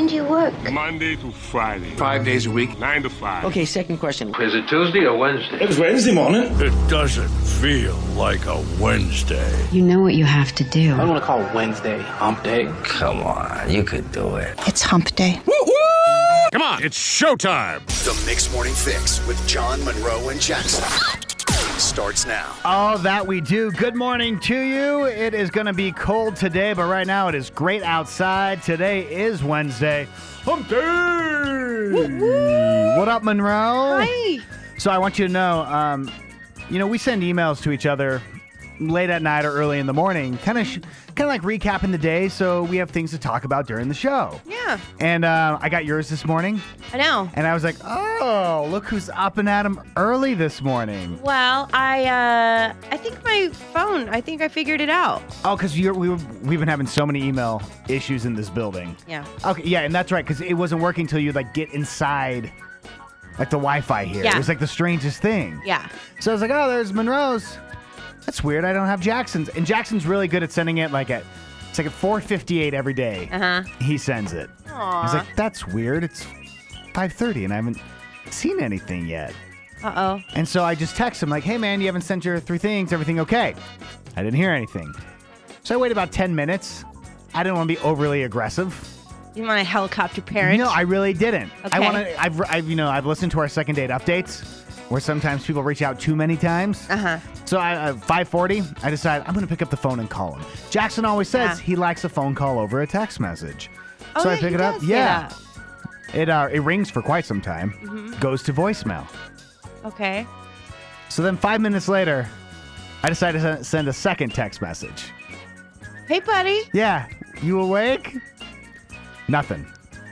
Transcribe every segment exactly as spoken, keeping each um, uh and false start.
When do you work? Monday to Friday. Five days a week. Nine to five. Okay, second question. Is it Tuesday or Wednesday? It was Wednesday morning. It doesn't feel like a Wednesday. You know what you have to do. I want to call Wednesday hump day. Come on, you could do it. It's hump day. Woo woo! Come on, it's showtime. The Mixed Morning Fix with John, Monroe, and Jackson starts now. Oh, that we do. Good morning to you. It is going to be cold today, but right now it is great outside. Today is Wednesday. Hump day! Woo-woo! What up, Monroe? Hi. So I want you to know, um, you know, we send emails to each other late at night or early in the morning, kind of sh- kind of like recapping the day, so we have things to talk about during the show. Yeah. And uh, I got yours this morning. I know. And I was like, oh, look who's up and at 'em early this morning. Well, I uh, I think my phone, I think I figured it out. Oh, because we were, we've been having so many email issues in this building. Yeah. Okay, yeah, and that's right, because it wasn't working until you like get inside, like the Wi-Fi here. Yeah. It was like the strangest thing. Yeah. So I was like, oh, there's Monroe's. That's weird. I don't have Jackson's. And Jackson's really good at sending it like at, it's like at four fifty-eight every day. Uh-huh. He sends it. Aww. I was like, that's weird. It's five thirty and I haven't seen anything yet. Uh-oh. And so I just text him like, hey, man, you haven't sent your three things. Everything okay? I didn't hear anything. So I waited about ten minutes. I didn't want to be overly aggressive. You want a helicopter parent? No, I really didn't. Okay. I want to, I've, I've, you know, I've listened to our second date updates where sometimes people reach out too many times. Uh-huh. So I, uh, five forty, I decided I'm going to pick up the phone and call him. Jackson always says Yeah. he likes a phone call over a text message. Oh, so yeah, I pick he it up. does say Yeah. that. It uh, it rings for quite some time. Mm-hmm. Goes to voicemail. Okay. So then five minutes later, I decided to sen- send a second text message. Hey, buddy. Yeah, you awake? Nothing.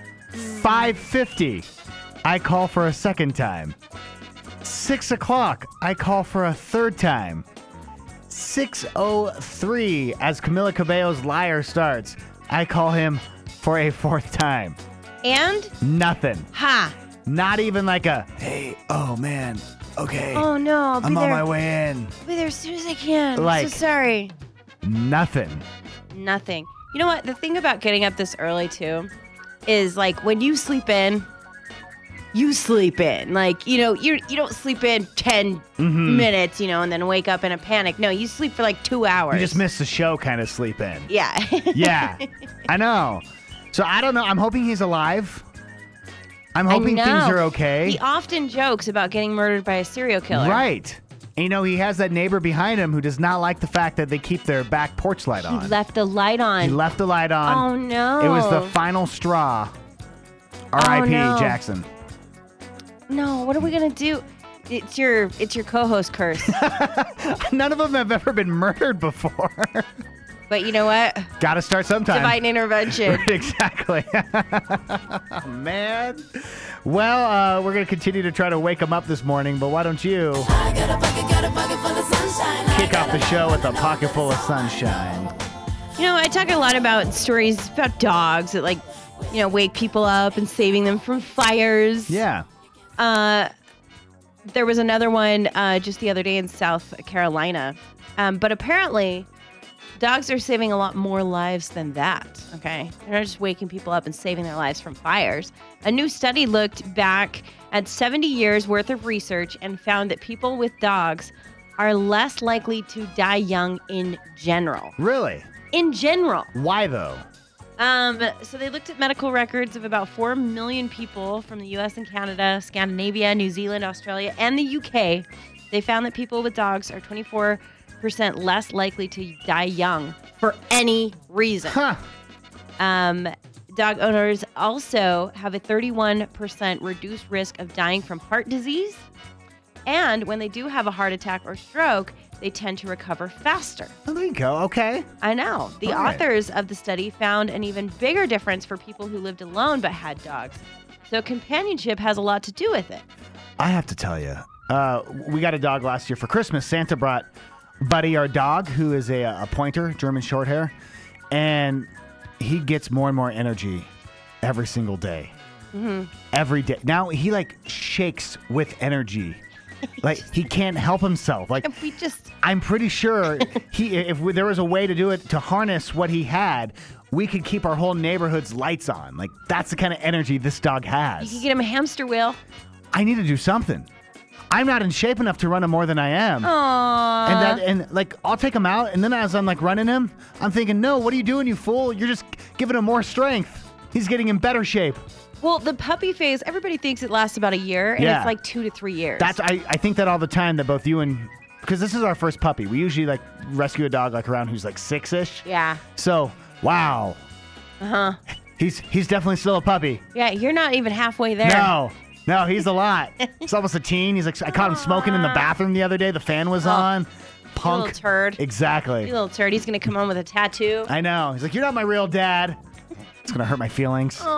five fifty, I call for a second time. Six o'clock, I call for a third time. six oh three, as Camila Cabello's Liar starts, I call him for a fourth time. And? Nothing. Ha. Not even like a, hey, oh man, okay. Oh, no. I'll be I'm there. on my way in. I'll be there as soon as I can. Like- I'm so sorry. Nothing. Nothing. You know what? The thing about getting up this early, too, is like when you sleep in, you sleep in. Like, you know, you you don't sleep in ten Mm-hmm. minutes, you know, and then wake up in a panic. No, you sleep for like two hours. You just miss the show kind of sleep in. Yeah. Yeah, I know. So I don't know. I'm hoping he's alive. I'm hoping I things know. are okay. He often jokes about getting murdered by a serial killer. Right. And, you know, he has that neighbor behind him who does not like the fact that they keep their back porch light He on. left the light on. He left the light on. Oh, no. It was the final straw. R I P Oh, no. Jackson. No, what are we gonna do? It's your it's your co-host curse. None of them have ever been murdered before. But you know what? Got to start sometime. Divine intervention. Exactly. Man. Well, uh, we're going to continue to try to wake them up this morning, but why don't you I got a pocket, got a pocket full of sunshine. kick off the show with a pocket full of sunshine? You know, I talk a lot about stories about dogs that, like, you know, wake people up and saving them from fires. Yeah. Uh, there was another one uh, just the other day in South Carolina. Um, but apparently, dogs are saving a lot more lives than that, okay? They're not just waking people up and saving their lives from fires. A new study looked back at seventy years worth of research and found that people with dogs are less likely to die young in general. Really? In general. Why, though? Um, so they looked at medical records of about four million people from the U S and Canada, Scandinavia, New Zealand, Australia, and the U K. They found that people with dogs are twenty-four percent less likely to die young for any reason. Huh. Um, dog owners also have a thirty-one percent reduced risk of dying from heart disease. And when they do have a heart attack or stroke, they tend to recover faster. Oh, there you go. Okay. I know. The All right. authors of the study found an even bigger difference for people who lived alone but had dogs. So companionship has a lot to do with it. I have to tell you, uh, we got a dog last year for Christmas. Santa brought Buddy, our dog, who is a, a pointer, German short hair, and he gets more and more energy every single day. Mm-hmm. Every day. Now he like shakes with energy. Like he can't help himself. Like we just I'm pretty sure he if there was a way to do it to harness what he had, we could keep our whole neighborhood's lights on. Like, that's the kind of energy this dog has. You could get him a hamster wheel. I need to do something. I'm not in shape enough to run him more than I am. Aww. And that, and like, I'll take him out, and then as I'm like running him, I'm thinking, no, what are you doing, you fool? You're just giving him more strength. He's getting in better shape. Well, the puppy phase, everybody thinks it lasts about a year, and Yeah. it's like two to three years. That's I, I think that all the time that both you and, because this is our first puppy. We usually like rescue a dog like around who's like six-ish. Yeah. So, wow. Uh-huh. He's he's definitely still a puppy. Yeah, you're not even halfway there. No. No, he's a lot. He's almost a teen. He's like, I caught him smoking in the bathroom the other day. The fan was Oh, on. You Punk. little turd. Exactly. You little turd. He's going to come home with a tattoo. I know. He's like, you're not my real dad. It's going to hurt my feelings. Aww.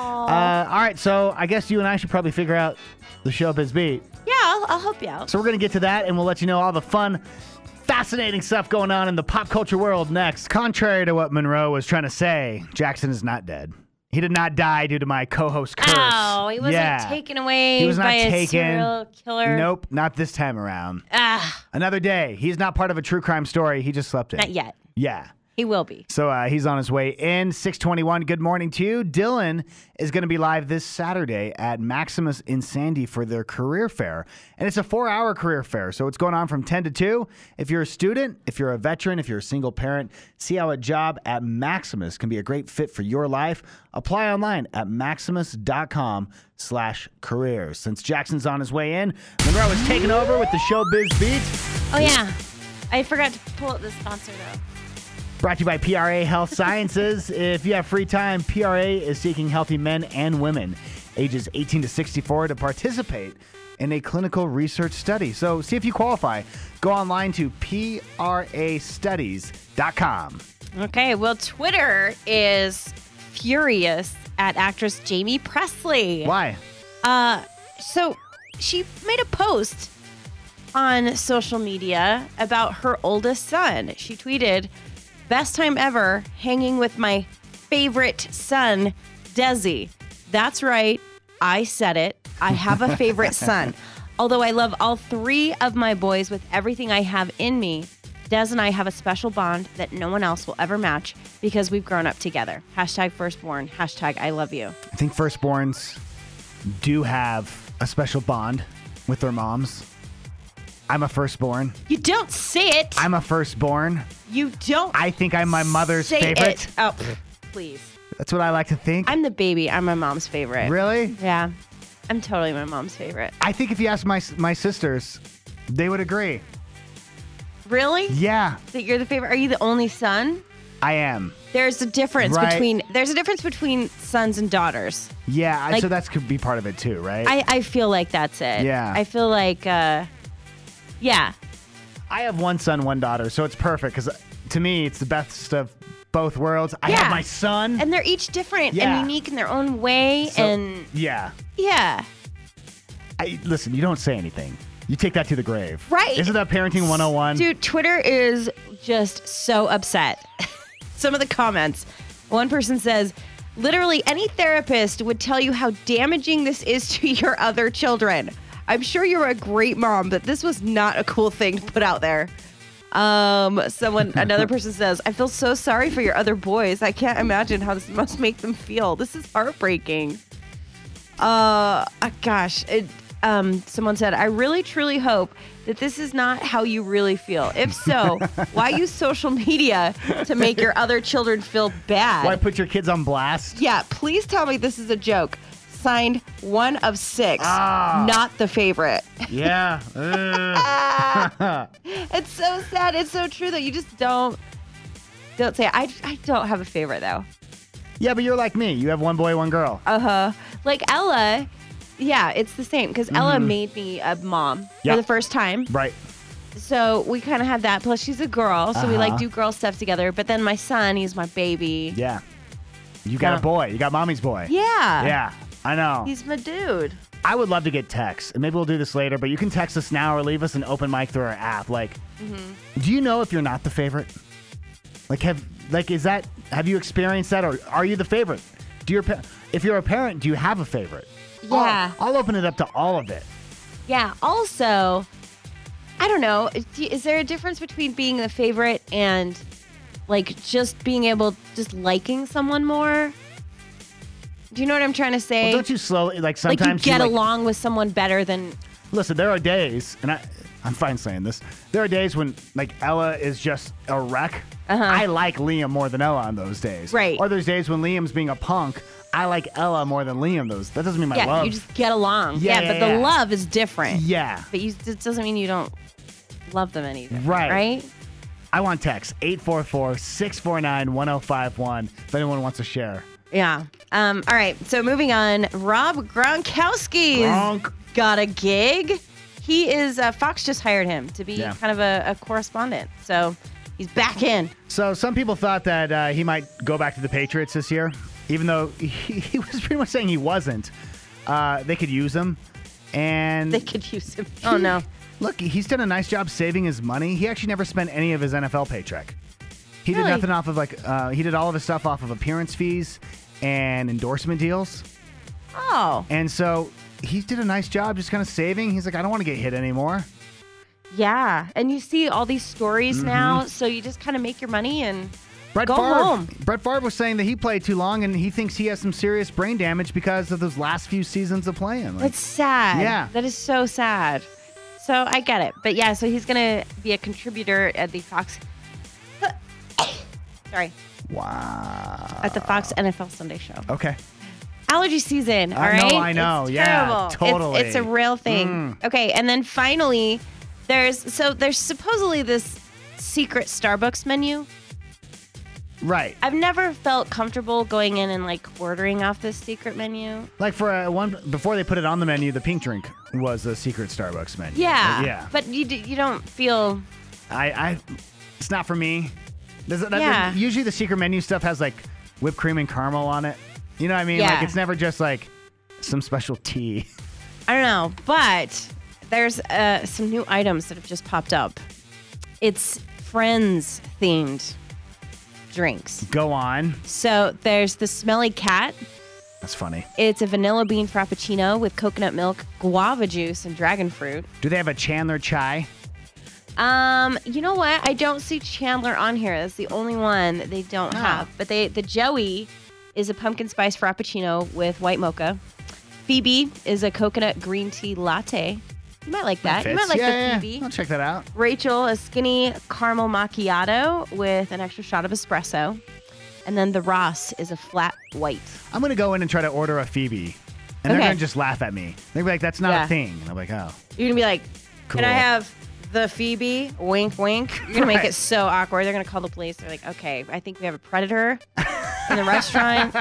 Uh, all right, so I guess you and I should probably figure out the Showbiz Beat. Yeah, I'll, I'll help you out. So we're going to get to that, and we'll let you know all the fun, fascinating stuff going on in the pop culture world next. Contrary to what Monroe was trying to say, Jackson is not dead. He did not die due to my co-host curse. Oh, he wasn't yeah. taken away He was not by a taken. serial killer. Nope, not this time around. Ah, Another day. He's not part of a true crime story. He just slept in. not yet. Yeah. He will be. So uh, he's on his way in. six twenty-one, good morning to you. Dylan is going to be live this Saturday at Maximus in Sandy for their career fair. And it's a four-hour career fair, so it's going on from ten to two. If you're a student, if you're a veteran, if you're a single parent, see how a job at Maximus can be a great fit for your life. Apply online at maximus.com slash careers. Since Jackson's on his way in, Monroe is taking over with the Showbiz Beat. Oh, yeah. I forgot to pull up the sponsor, though. Brought to you by P R A Health Sciences. If you have free time, P R A is seeking healthy men and women ages eighteen to sixty-four to participate in a clinical research study. So see if you qualify. Go online to P R A studies dot com. Okay, well, Twitter is furious at actress Jamie Presley. Why? Uh, so she made a post on social media about her oldest son. She tweeted, "Best time ever hanging with my favorite son, Desi." That's right. I said it. I have a favorite son. Although I love all three of my boys with everything I have in me, Des and I have a special bond that no one else will ever match because we've grown up together. Hashtag firstborn. Hashtag I love you. I think firstborns do have a special bond with their moms. I'm a firstborn. You don't say it. I'm a firstborn. You don't. I think I'm my mother's say favorite. It. Oh, please. That's what I like to think. I'm the baby. I'm my mom's favorite. Really? Yeah. I'm totally my mom's favorite. I think if you ask my my sisters, they would agree. Really? Yeah, That you're the favorite? Are you the only son? I am. There's a difference Right. between there's a difference between sons and daughters. Yeah, I- Like- so that could be part of it too, right? I, I feel like that's it. Yeah. I feel like uh yeah. I have one son, one daughter, so it's perfect because to me, it's the best of both worlds. I Yeah. have my son. And they're each different Yeah. and unique in their own way so- and yeah. yeah. I, listen, you don't say anything. You take that to the grave. Right. Isn't that parenting one oh one? Dude, Twitter is just so upset. Some of the comments. One person says, literally any therapist would tell you how damaging this is to your other children. I'm sure you're a great mom, but this was not a cool thing to put out there. Um, someone, another person says, I feel so sorry for your other boys. I can't imagine how this must make them feel. This is heartbreaking. Uh, uh, gosh, it, um, someone said, I really truly hope that this is not how you really feel. If so, why use social media to make your other children feel bad? Why put your kids on blast? Yeah, please tell me this is a joke. Signed, one of six, Ah. not the favorite. Yeah. Ugh. It's so sad. It's so true that you just don't don't say it. I I don't have a favorite though. Yeah, but you're like me. You have one boy, one girl. Uh huh. Like Ella, yeah, it's the same because Ella made me a mom Yeah. for the first time. Right. So we kind of have that. Plus, she's a girl, so we like Uh-huh. do girl stuff together. But then my son, he's my baby. Yeah. You got Yeah. a boy. You got mommy's boy. Yeah. Yeah. I know. He's my dude. I would love to get texts, and maybe we'll do this later, but you can text us now or leave us an open mic through our app. Like, do you know if you're not the favorite? Like, have like is that have you experienced that, or are you the favorite? Do your pa- if you're a parent, do you have a favorite? Yeah. I'll, I'll open it up to all of it. Yeah. Also, I don't know. Is is there a difference between being the favorite and like just being able, just liking someone more. Do you know what I'm trying to say? Well, don't you slowly, like like sometimes you get like, along with someone better than. Listen, there are days, and I, I'm fine saying this. There are days when like Ella is just a wreck. Uh-huh. I like Liam more than Ella on those days. Right. Or there's days when Liam's being a punk. I like Ella more than Liam. Those that doesn't mean I Yeah, love. you just get along. Yeah, Yeah, yeah, but yeah. the love is different. Yeah. But you, it doesn't mean you don't love them any different. Right. Right? I want text eight four four, six four nine, one oh five one if anyone wants to share. Yeah. Um, all right. So moving on, Rob Gronkowski's Gronk. got a gig. He is, uh, Fox just hired him to be Yeah. kind of a, a correspondent. So he's back in. So some people thought that uh, he might go back to the Patriots this year, even though he, he was pretty much saying he wasn't. Uh, they could use him. And They could use him. Oh, no. Look, he's done a nice job saving his money. He actually never spent any of his N F L paycheck. He Really? did nothing off of like, uh, he did all of his stuff off of appearance fees and endorsement deals. Oh. And so he did a nice job just kind of saving. He's like, I don't want to get hit anymore. Yeah. And you see all these stories Mm-hmm. now. So you just kind of make your money and Brett go Favre, home. Brett Favre was saying that he played too long and he thinks he has some serious brain damage because of those last few seasons of playing. Like, It's sad. Yeah. That is so sad. So I get it. But yeah, so he's going to be a contributor at the Fox. Sorry. wow. At the Fox N F L Sunday Show. Okay. Allergy season, all I right? know, I know. It's Yeah, terrible. It's- totally. It's, a real thing. Mm. Okay, and then finally, there's so there's supposedly this secret Starbucks menu. Right. I've never felt comfortable going in and like ordering off this secret menu. Like for a one before they put it on the menu, the pink drink was a secret Starbucks menu. Yeah. Like, yeah. But you d- you don't feel. I, I, it's not for me. There's, that, Yeah. Usually the secret menu stuff has like whipped cream and caramel on it. You know what I mean? Like Yeah. it's never just like some special tea. I don't know, but there's uh, some new items that have just popped up. It's Friends themed drinks. Go on. So there's the Smelly Cat. That's funny. It's a vanilla bean frappuccino with coconut milk, guava juice, and dragon fruit. Do they have a Chandler chai? Um, you know what? I don't see Chandler on here. That's the only one that they don't Oh. have. But they the Joey is a pumpkin spice frappuccino with white mocha. Phoebe is a coconut green tea latte. You might like that. You Fits. might like yeah, the yeah. Phoebe. I'll check that out. Rachel, a skinny caramel macchiato with an extra shot of espresso. And then the Ross is a flat white. I'm gonna go in and try to order a Phoebe, and they're Okay. gonna just laugh at me. They're gonna be like, "That's not Yeah. a thing." And I'm like, "Oh, You're going to be like, can I Cool. have the Phoebe? Wink, wink. You're going to make Right. it so awkward. They're going to call the police. They're like, okay, I think we have a predator in the restaurant.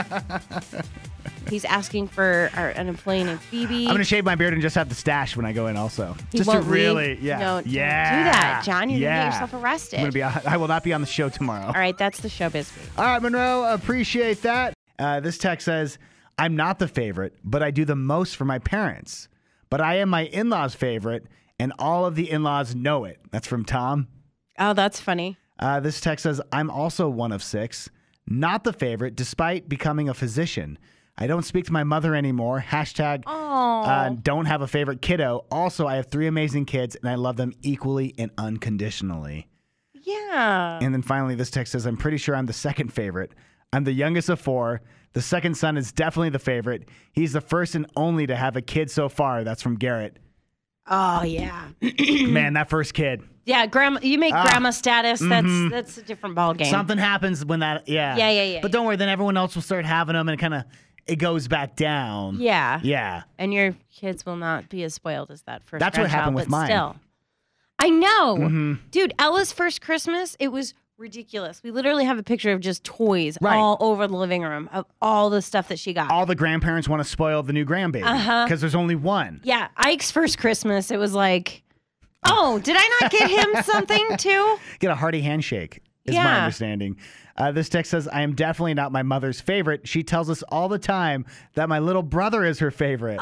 He's asking for our, an employee named Phoebe. I'm gonna shave my beard and just have the stash when I go in, also, He just to won't leave. really, yeah, No, don't yeah, do that, John. You're yeah. going to get yourself arrested. I'm gonna be. I will not be on the show tomorrow. All right, that's the showbiz week. All right, Monroe, appreciate that. Uh, this text says, I'm not the favorite, but I do the most for my parents. But I am my in-laws' favorite, and all of the in-laws know it. That's from Tom. Oh, that's funny. Uh, this text says, I'm also one of six, not the favorite, despite becoming a physician. I don't speak to my mother anymore. Hashtag uh, don't have a favorite kiddo. Also, I have three amazing kids, and I love them equally and unconditionally. Yeah. And then finally, this text says, I'm pretty sure I'm the second favorite. I'm the youngest of four. The second son is definitely the favorite. He's the first and only to have a kid so far. That's from Garrett. Oh, yeah. Man, that first kid. Yeah, grandma. You make Ah, grandma status. That's mhm. that's a different ball game. Something happens when that, yeah. Yeah, yeah, yeah, But don't worry, then everyone else will start having them and it kind of, it goes back down. Yeah. Yeah. And your kids will not be as spoiled as that first. That's what happened grandchild, with but mine. Still, I know, Mhm. dude. Ella's first Christmas, it was ridiculous. We literally have a picture of just toys Right. all over the living room of all the stuff that she got. All the grandparents want to spoil the new grandbaby because Uh-huh. there's only one. Yeah, Ike's first Christmas, it was like, oh, did I not get him something too? Get a hearty handshake, is my Yeah. understanding. Uh, this text says, I am definitely not my mother's favorite. She tells us all the time that my little brother is her favorite.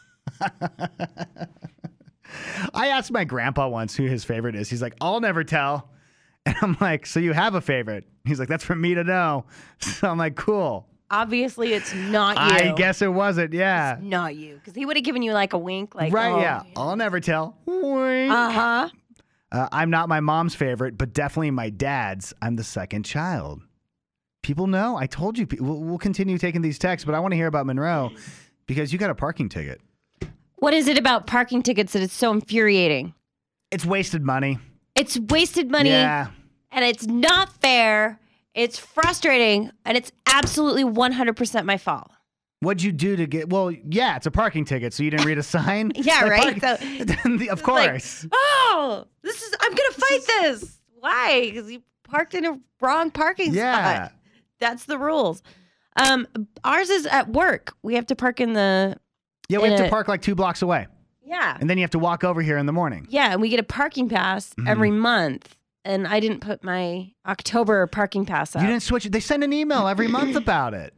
I asked my grandpa once who his favorite is. He's like, I'll never tell. And I'm like, so you have a favorite? He's like, that's for me to know. So I'm like, cool. Obviously, it's not you. I guess it wasn't. Yeah. Not you, because he would have given you like a wink, like right. oh, Yeah. I'll never tell. Wink. Uh huh. Uh, I'm not my mom's favorite, but definitely my dad's. I'm the second child. People know. I told you. We'll, we'll continue taking these texts, but I want to hear about Monroe because you got a parking ticket. What is it about parking tickets that is so infuriating? It's wasted money. It's wasted money. Yeah. And it's not fair. It's frustrating. And it's absolutely one hundred percent my fault. What'd you do to get? Well, yeah, it's a parking ticket, so you didn't read a sign. Yeah, Like, right. park- So, of course. Like, oh, this is. I'm gonna fight this. Why? Because you parked in a wrong parking Yeah. spot. That's the rules. Um, ours is at work. We have to park in the. yeah, we in have to a- park like two blocks away, Yeah. and then you have to walk over here in the morning. Yeah, and we get a parking pass Mm-hmm. every month. And I didn't put my October parking pass up. You didn't switch it. They send an email every month about it.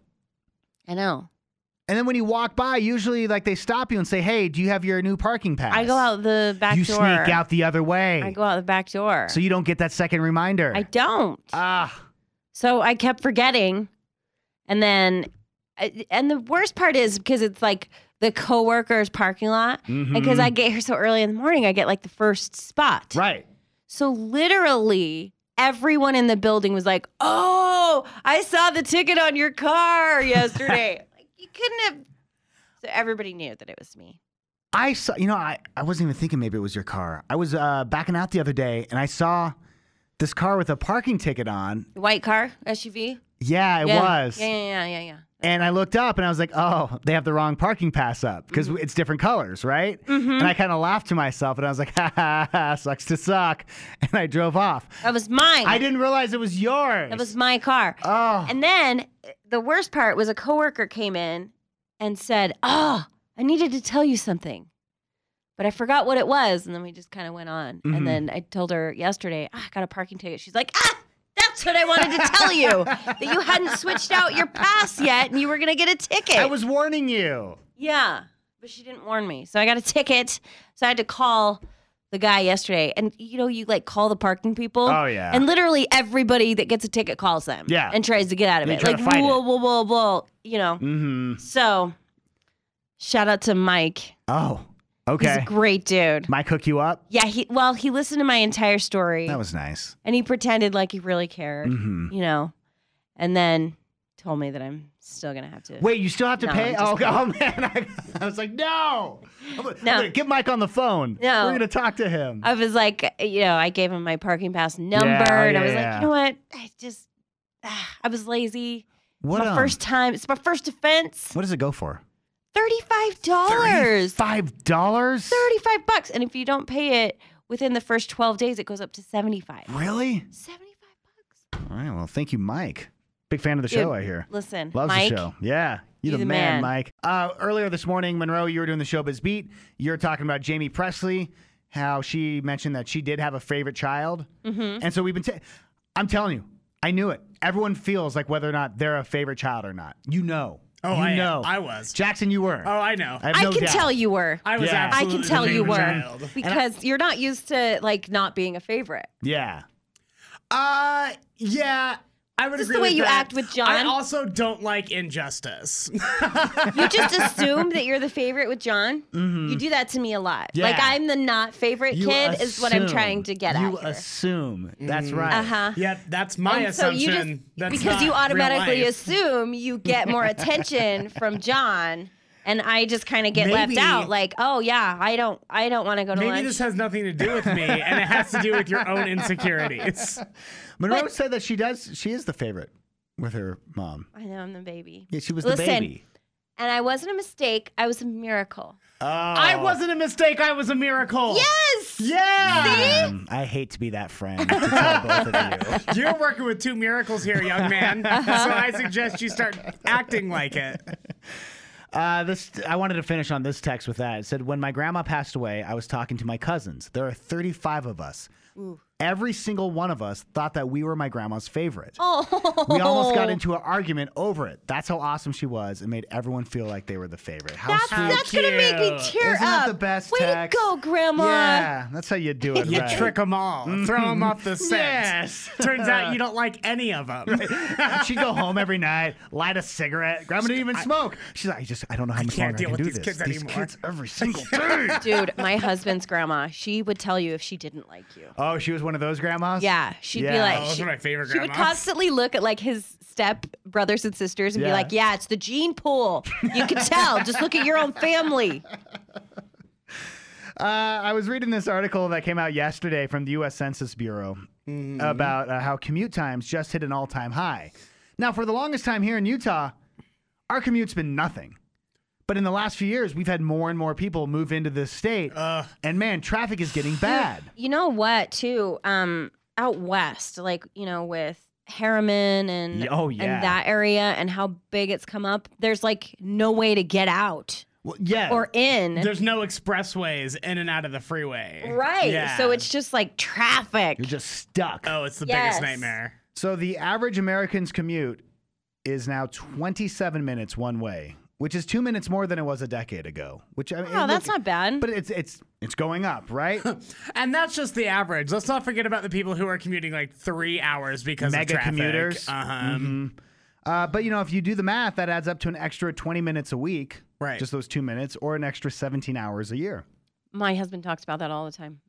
I know. And then when you walk by, usually like they stop you and say, "Hey, do you have your new parking pass?" I go out the back you door. sneak out the other way. I go out the back door. So you don't get that second reminder. I don't. Ah. So I kept forgetting. And then, and the worst part is because it's like the coworkers parking lot. Mhm. And because I get here so early in the morning, I get like the first spot. Right. So literally everyone in the building was like, "Oh, I saw the ticket on your car yesterday." Like you couldn't have. So everybody knew that it was me. I saw, you know, I, I wasn't even thinking maybe it was your car. I was uh, backing out the other day and I saw this car with a parking ticket on. The white car, S U V? Yeah, it yeah. was. Yeah, yeah, yeah, yeah, yeah. And I looked up and I was like, oh, they have the wrong parking pass up because Mm-hmm. it's different colors, right? And I kind of laughed to myself and I was like, ha ha ha, sucks to suck. And I drove off. That was mine. I didn't realize it was yours. That was my car. Oh. And then the worst part was a coworker came in and said, "Oh, I needed to tell you something." But I forgot what it was. And then we just kind of went on. Mhm. And then I told her yesterday, ah, I got a parking ticket. She's like, ah, that's what I wanted to tell you. That you hadn't switched out your pass yet and you were going to get a ticket. I was warning you. Yeah. But she didn't warn me. So I got a ticket. So I had to call the guy yesterday. And, you know, you like call the parking people. Oh, yeah. And literally everybody that gets a ticket calls them. Yeah. And tries to get out of They it. try Like, to fight whoa, it. whoa, whoa, whoa. You know. Mm-hmm. So shout out to Mike. Oh, He's okay. a great dude. Mike hook you up? Yeah, he well, he listened to my entire story. That was nice. and he pretended like he really cared, Mhm. you know. And then told me that I'm still gonna have to Wait, you still have to No, pay? I'm Oh, just oh, man. I, I was like, no. I'm gonna, No. I'm gonna get Mike on the phone. No. We're going to talk to him. I was like, you know, I gave him my parking pass number, Yeah, and I yeah, was yeah. like, you know what? I just, ah, I was lazy. what, my um, first time. It's my first offense. what does it go for? Thirty-five dollars. Five dollars? Thirty-five bucks, and if you don't pay it within the first twelve days, it goes up to seventy-five. Really? Seventy-five bucks. All right. Well, thank you, Mike. Big fan of the Dude, show, I hear. Listen, Loves Mike. the show. Yeah. You're, you're the, the man, man. Mike. Uh, earlier this morning, Monroe, you were doing the Showbiz Beat. You're talking about Jamie Presley, how she mentioned that she did have a favorite child. Mm-hmm. And so we've been, ta- I'm telling you, I knew it. Everyone feels like whether or not they're a favorite child or not. You know. Oh, you I know. I was. Jackson, you were. Oh, I know. I have I no can doubt. tell you were. I was Yeah. I absolutely can tell the you favorite were child. because you're not used to like not being a favorite. Yeah. Uh, yeah. I would Is this agree the way with you that. act with John? I also don't like injustice. You just assume that you're the favorite with John. You do that to me a lot. Yeah. Like I'm the not favorite You kid is what I'm assume. trying to get You at here. assume. That's right. Uh huh. Yeah, that's my And so you assumption. just That's because not you real automatically life. assume you get more attention from John, and I just kind of get left Maybe- out. Like, oh yeah, I don't, I don't want to go to Maybe lunch. this has nothing to do with me, and it has to do with your own insecurities. Monroe But- said that she does. She is the favorite with her mom. I know I'm the baby. Yeah, she was Listen, the baby. and I wasn't a mistake. I was a miracle. Oh. I wasn't a mistake. I was a miracle. Yes. Yeah. Um, I hate to be that friend to tell both of you. You're working with two miracles here, young man. Uh-huh. So I suggest you start acting like it. Uh, this I wanted to finish on this text with that. It said, when my grandma passed away, I was talking to my cousins. There are thirty-five of us. Ooh. every single one of us thought that we were my grandma's favorite. Oh. We almost got into an argument over it. That's how awesome she was and made everyone feel like they were the favorite. How That's, sweet. that's going to make me cute. tear Isn't up. that the best Way text? to go, Grandma. Yeah, that's how you do it. You right. trick them all. Throw them off the set. Yes. Turns out you don't like any of them. She'd go home every night, light a cigarette. Grandma didn't even smoke. She's like, I just, I don't know how I much can't longer I deal can with do these this. kids these anymore. kids every single day. Dude, my husband's grandma, she would tell you if she didn't like you. Oh, she was one of those grandmas? Yeah, she'd be Yeah. like, Oh, those she, are my favorite she would grandmas. constantly look at like his step brothers and sisters and Yeah. be like, yeah, it's the gene pool. You can tell. Just look at your own family. Uh, I was reading this article that came out yesterday from the U S Census Bureau Mm-hmm. about uh, how commute times just hit an all-time high. Now, for the longest time here in Utah, our commute's been nothing. But in the last few years, we've had more and more people move into this state. Uh. And man, traffic is getting bad. You know what, too? Um, out west, like, you know, with Harriman and, Yeah, oh, yeah. and that area and how big it's come up, there's like no way to get out Well, yeah. or in. There's no expressways in and out of the freeway. Right. Yeah. So it's just like traffic. You're just stuck. Oh, it's the Yes. biggest nightmare. So the average American's commute is now twenty-seven minutes one way, which is two minutes more than it was a decade ago. Which I mean, Oh, it that's look- not bad. But it's it's it's going up, right? And that's just the average. Let's not forget about the people who are commuting like three hours because Mega of traffic. commuters. Uh-huh. uh, but you know, if you do the math, that adds up to an extra twenty minutes a week, Right. Just those two minutes, or an extra seventeen hours a year. My husband talks about that all the time.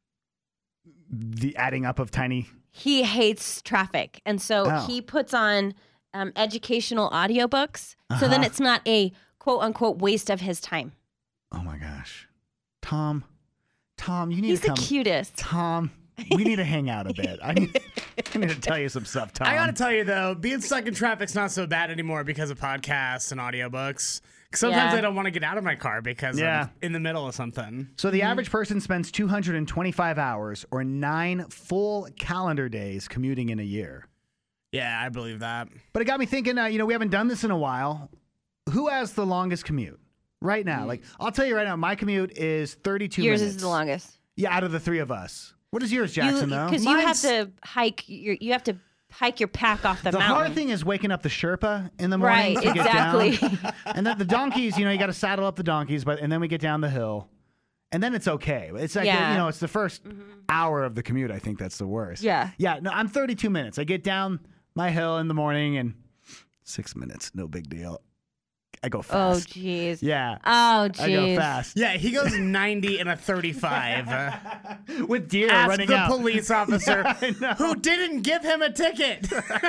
The adding up of tiny. He hates traffic. And so Oh. he puts on um, educational audiobooks. So then Uh-huh. it's not a quote unquote waste of his time. Oh my gosh, Tom, Tom, you need He's to come. the cutest. Tom, we need to hang out a bit. I need, I need to tell you some stuff, Tom. I gotta tell you though, being stuck in traffic's not so bad anymore because of podcasts and audiobooks. Sometimes Yeah. I don't want to get out of my car because Yeah. I'm in the middle of something. So the average person spends two hundred twenty-five hours or nine full calendar days commuting in a year. Yeah, I believe that. But it got me thinking, uh, you know, we haven't done this in a while. Who has the longest commute right now? Like, I'll tell you right now, my commute is thirty-two Yours minutes. is the longest. Yeah, out of the three of us. What is yours, Jackson, though? Because you have Mine's- to hike your you have to hike your pack off the, The mountain. hard thing is waking up the Sherpa in the morning Right, to get down. exactly. And then the donkeys, you know, you got to saddle up the donkeys, but and then we get down the hill. And then it's okay. It's like, Yeah. you know, it's the first hour of the commute. I think that's the worst. Yeah. Yeah. No, I'm thirty-two minutes. I get down my hill in the morning and six minutes. No big deal. I go Oh fast. jeez. Yeah. Oh I go jeez. fast. Yeah, he goes ninety and a thirty-five. Uh, With deer ask running the out. police officer I know. who didn't give him a ticket.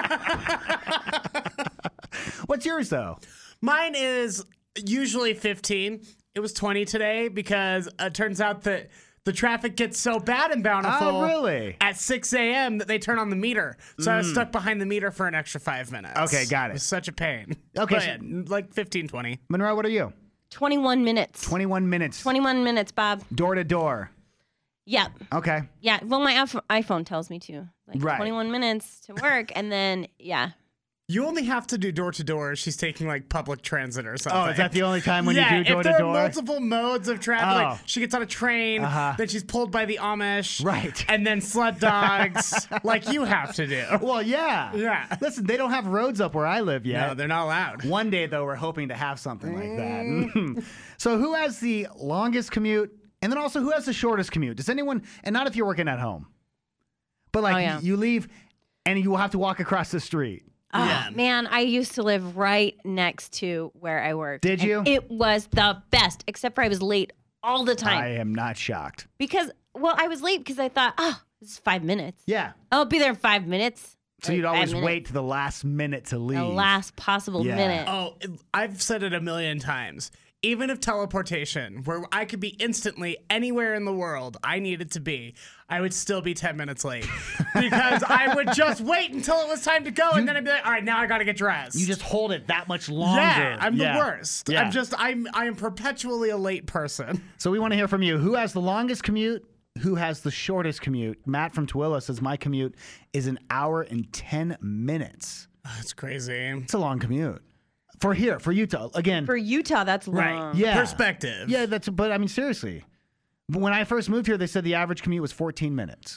What's yours, though? Mine is usually fifteen. It was twenty today because it turns out that the traffic gets so bad in Bountiful Oh, really? at six a.m. that they turn on the meter. So I was stuck behind the meter for an extra five minutes. Okay, got it. It was such a pain. Okay, But so- yeah, like fifteen, twenty. Monroe, what are you? Twenty-one minutes. twenty-one minutes. Twenty-one minutes, Bob. Door to door. Yep. Okay. Yeah. Well, my iPhone- iPhone tells me to. Like Right. twenty-one minutes to work, and then yeah. You only have to do door to door. She's taking like public transit or something. Oh, is that the only time when yeah, you do door if to there door? are multiple modes of travel, Oh. like she gets on a train, Uh-huh. then she's pulled by the Amish, Right. and then sled dogs, like you have to do. Well, yeah. Yeah. Listen, they don't have roads up where I live yet. No, they're not allowed. One day, though, we're hoping to have something like that. So, who has the longest commute? And then also, who has the shortest commute? Does anyone, and not if you're working at home, but like Oh, yeah. you leave and you will have to walk across the street. Oh, Yeah. man, I used to live right next to where I worked. Did and you? It was the best, except for I was late all the time. I am not shocked. Because, well, I was late because I thought, oh, this is five minutes. Yeah. I'll be there in five minutes. So Like, you'd five always minutes. wait to the last minute to leave. The last possible Yeah. minute. Oh, I've said it a million times. Even if teleportation, where I could be instantly anywhere in the world I needed to be, I would still be ten minutes late because I would just wait until it was time to go, and then I'd be like, "All right, now I got to get dressed." You just hold it that much longer. yeah, I'm Yeah. the worst. Yeah. I'm just I'm I am perpetually a late person. So we want to hear from you. Who has the longest commute? Who has the shortest commute? Matt from Tooele says my commute is an hour and ten minutes. That's crazy. It's a long commute. For here, for Utah. Again, For Utah, that's long. Right. yeah. Perspective. Yeah, that's but I mean seriously. When I first moved here, they said the average commute was fourteen minutes.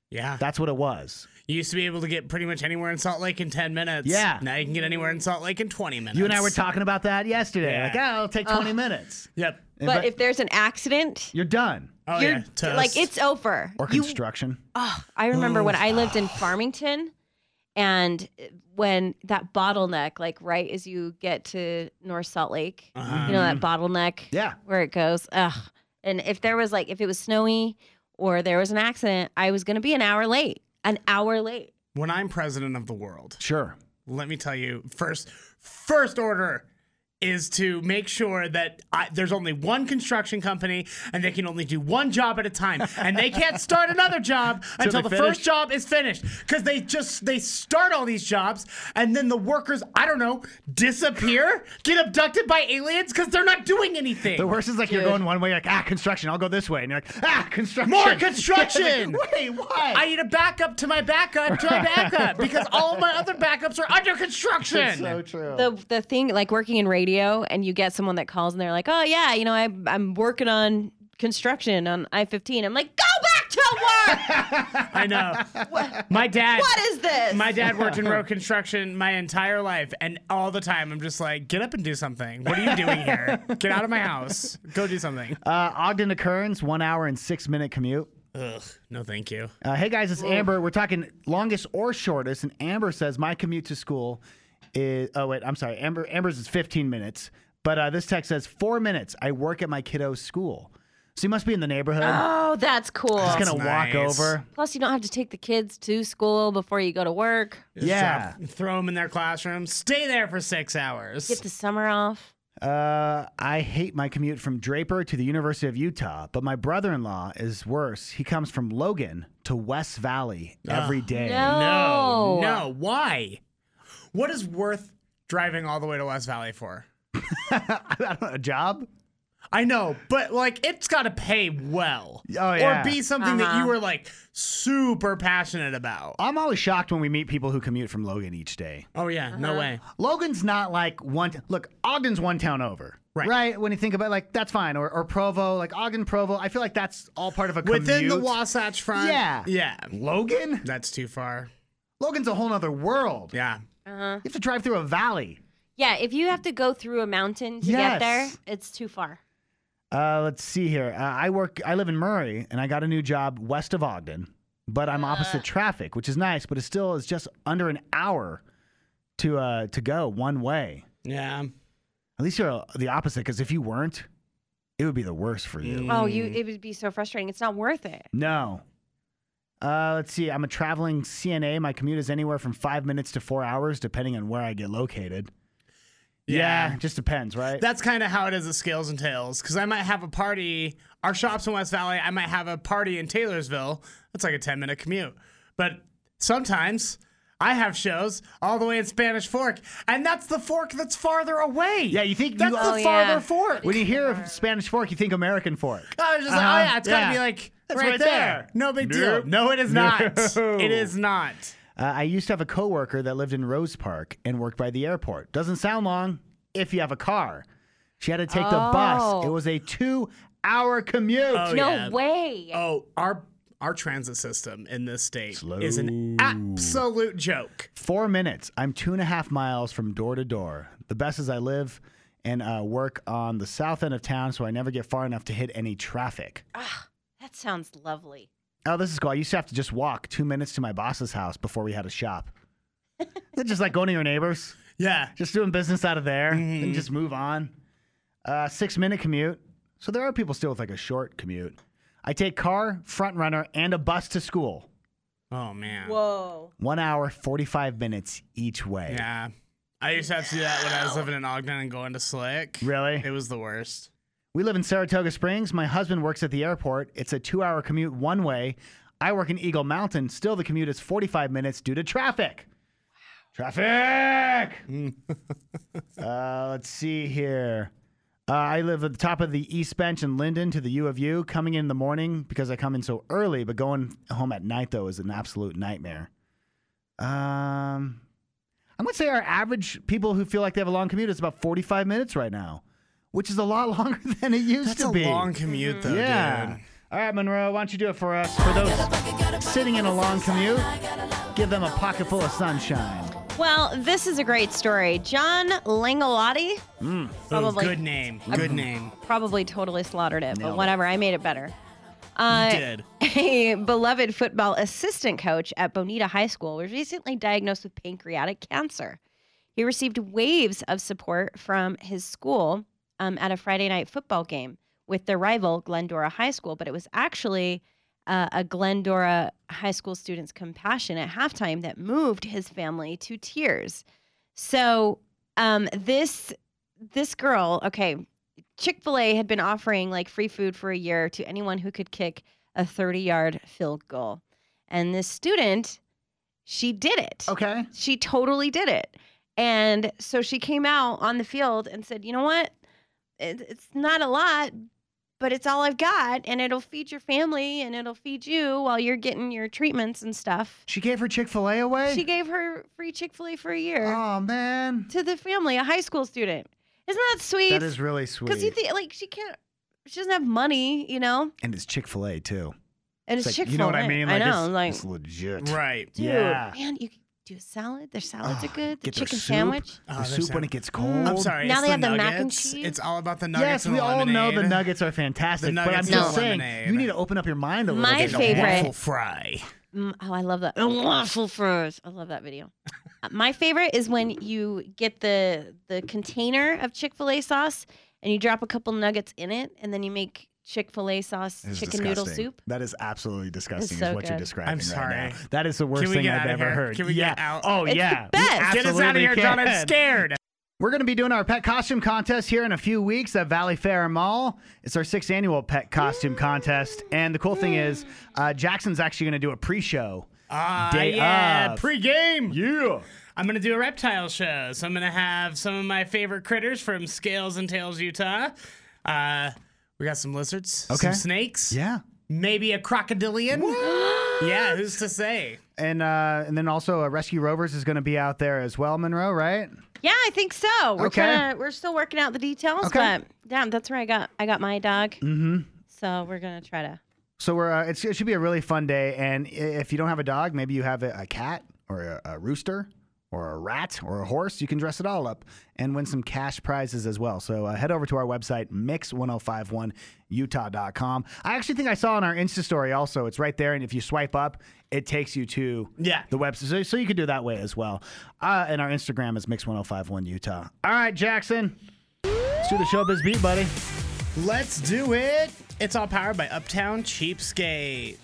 Yeah. That's what it was. You used to be able to get pretty much anywhere in Salt Lake in ten minutes. Yeah. Now you can get anywhere in Salt Lake in twenty minutes. You and I were talking about that yesterday. Yeah. Like, oh, it'll take twenty minutes. Yep. But if there's an accident, you're done. Oh, you're yeah. Toast. like it's over. Or You- construction. Oh, I remember when I lived in Farmington, and when that bottleneck, like right as you get to North Salt Lake, Uh-huh. you know that bottleneck, Yeah. where it goes. Ugh. And if there was like, if it was snowy or there was an accident, I was going to be an hour late. An hour late. When I'm president of the world, Sure. let me tell you, first, first order is to make sure that I, there's only one construction company and they can only do one job at a time, and they can't start another job until they the finish? first job is finished, because they just they start all these jobs and then the workers, I don't know, disappear, get abducted by aliens because they're not doing anything. The worst is like you're Dude. going one way, like, ah, construction, I'll go this way. And you're like, ah, construction. More construction! Like, wait, why? I need a backup to my backup to my backup because all of my other backups are under construction. so true. The the thing, like working in radio, and you get someone that calls and they're like, oh, yeah, you know, I, I'm working on construction on I fifteen. I'm like, go back to work! I know. My dad. What is this? My dad worked in road construction my entire life, and all the time I'm just like, get up and do something. What are you doing here? Get out of my house. Go do something. Uh, Ogden to Kearns, one hour and six minute commute. Ugh, no thank you. Uh, hey guys, it's Amber. We're talking longest or shortest, and Amber says my commute to school is. Oh wait, I'm sorry. Amber Amber's is fifteen minutes, but uh, this text says four minutes. I work at my kiddo's school, so you must be in the neighborhood. Oh, that's cool. Just gonna That's walk nice. over. Plus, you don't have to take the kids to school before you go to work. Just Yeah. drop- throw them in their classroom. Stay there for six hours. Get the summer off. Uh, I hate my commute from Draper to the University of Utah, but my brother-in-law is worse. He comes from Logan to West Valley every day. No. no, no. Why? What is worth driving all the way to West Valley for? I don't know, a job? I know, but like it's got to pay well. Oh, yeah. Or be something that you Uh-huh. were like super passionate about. I'm always shocked when we meet people who commute from Logan each day. Oh yeah, no way. Logan's not like one. T- Look, Ogden's one town over. Right. Right. When you think about it, like that's fine. Or, or Provo, like Ogden, Provo. I feel like that's all part of a commute. Within the Wasatch Front. Yeah. Yeah. Logan? That's too far. Logan's a whole nother world. Yeah. Uh-huh. You have to drive through a valley. Yeah, if you have to go through a mountain to Yes. get there, it's too far. Uh, let's see here. Uh, I work. I live in Murray, and I got a new job west of Ogden, but I'm opposite traffic, which is nice. But it still is just under an hour to uh to go one way. Yeah. At least you're uh, the opposite, because if you weren't, it would be the worst for you. Oh, you it would be so frustrating. It's not worth it. No. Uh, let's see. I'm a traveling C N A. My commute is anywhere from five minutes to four hours, depending on where I get located. Yeah. it just depends, right? That's kind of how it is at Scales and Tails, because I might have a party. Our shop's in West Valley. I might have a party in Taylorsville. That's like a ten minute commute. But sometimes I have shows all the way in Spanish Fork, and that's the fork that's farther away. Yeah, you think that's you- the Oh, farther yeah. fork. when you hear of Spanish Fork, you think American Fork. I was just like, Uh-huh. oh yeah, it's gotta Yeah. be like That's right, right there. there. No big Nope. deal. No, it is not. No. It is not. Uh, I used to have a coworker that lived in Rose Park and worked by the airport. Doesn't sound long if you have a car. She had to take the bus. Oh. It was a two-hour commute. Oh, no yeah. way. Oh, our our transit system in this state Slow. is an absolute joke. Four minutes. I'm two and a half miles from door to door. The best is I live and uh, work on the south end of town, so I never get far enough to hit any traffic. That sounds lovely. Oh, this is cool. I used to have to just walk two minutes to my boss's house before we had a shop. It's just like going to your neighbors, Yeah. just doing business out of there, and just move on. Uh, six minute commute. So there are people still with like a short commute. I take car, front runner, and a bus to school. Oh man. Whoa. One hour, forty-five minutes each way. Yeah. I used to have to do that when I was living in Ogden and going to Slick. Really? It was the worst. We live in Saratoga Springs. My husband works at the airport. It's a two hour commute one way. I work in Eagle Mountain. Still, the commute is forty-five minutes due to traffic. Traffic! uh, let's see here. Uh, I live at the top of the East Bench in Linden to the U of U. Coming in the morning because I come in so early, but going home at night, though, is an absolute nightmare. Um, I'm going to say our average people who feel like they have a long commute is about forty-five minutes right now, which is a lot longer than it used That's to a be. long commute though, Yeah. dude. All right, Monroe, why don't you do it for us? For those sitting in a long commute, give them a pocket full of sunshine. Well, this is a great story. John Langolotti. Mm. Probably- Oh, good name. Good name. Probably totally slaughtered it, Nailed but it. whatever. I made it better. Uh, You did. A beloved football assistant coach at Bonita High School was recently diagnosed with pancreatic cancer. He received waves of support from his school um, at a Friday night football game with their rival, Glendora High School, but it was actually uh, a Glendora High School student's compassion at halftime that moved his family to tears. So um, this this girl, okay, Chick-fil-A had been offering like free food for a year to anyone who could kick a thirty-yard field goal. And this student, she did it. Okay. She totally did it. And so she came out on the field and said, you know what? It, it's not a lot, but it's all I've got. And it'll feed your family and it'll feed you while you're getting your treatments and stuff. She gave her Chick-fil-A away? She gave her free Chick-fil-A for a year Oh, man. to the family, a high school student. Isn't that sweet? That is really sweet. Because you think, like, she can't, she doesn't have money, you know? And it's Chick-fil-A, too. And it's, It's like, Chick-fil-A. you know what I mean? Like, I know. it's, like, it's legit. Right. dude, Yeah. man, you can do a salad. Their salads Oh, are good. The get their chicken soup. sandwich. The Oh, their soup when salad. it gets cold. I'm sorry. Now it's they have the mac and nuggets. cheese. It's all about the nuggets. Yes, and we the all know lemonade. the nuggets are fantastic, The but I'm nuggets just and the saying, lemonade. you need to open up your mind a little My bit. The favorite- waffle fry. Mm, oh, I love that. A waffle fries. I love that video. Uh, My favorite is when you get the the container of Chick-fil-A sauce and you drop a couple nuggets in it, and then you make Chick-fil-A sauce It's chicken noodle disgusting. soup. That is absolutely disgusting, so is what you're good. describing I'm right sorry. now. That is the worst Can we thing get I've out of ever here? heard. Can we yeah. get out? Oh, It's the yeah. best. We Get us out of absolutely here, John. I'm can. scared. We're going to be doing our pet costume contest here in a few weeks at Valley Fair Mall. It's our sixth annual pet costume contest. And the cool thing is, uh, Jackson's actually going to do a pre-show. Ah, Day yeah. of. Pre-game. Yeah. I'm going to do a reptile show. So I'm going to have some of my favorite critters from Scales and Tails, Utah. Uh, we got some lizards, Okay. some snakes, Yeah. maybe a crocodilian. Yeah, who's to say? And uh, and then also uh, Rescue Rovers is going to be out there as well, Monroe, right? Yeah, I think so. We're Okay. trying to, we're still working out the details, Okay. but damn, that's where I got I got my dog. Mm-hmm. So we're gonna try to. So we're uh, it's, it should be a really fun day. And i- if you don't have a dog, maybe you have a, a cat or a, a rooster or a rat or a horse. You can dress it all up and win some cash prizes as well. So uh, head over to our website, mix ten fifty-one utah dot com. I actually think I saw on our Insta story also. It's right there. And if you swipe up, it takes you to Yeah. the website. So, so you could do that way as well. Uh, and our Instagram is mix ten fifty-one utah. All right, Jackson. Let's do the showbiz beat, buddy. Let's do it. It's all powered by Uptown Cheapskate.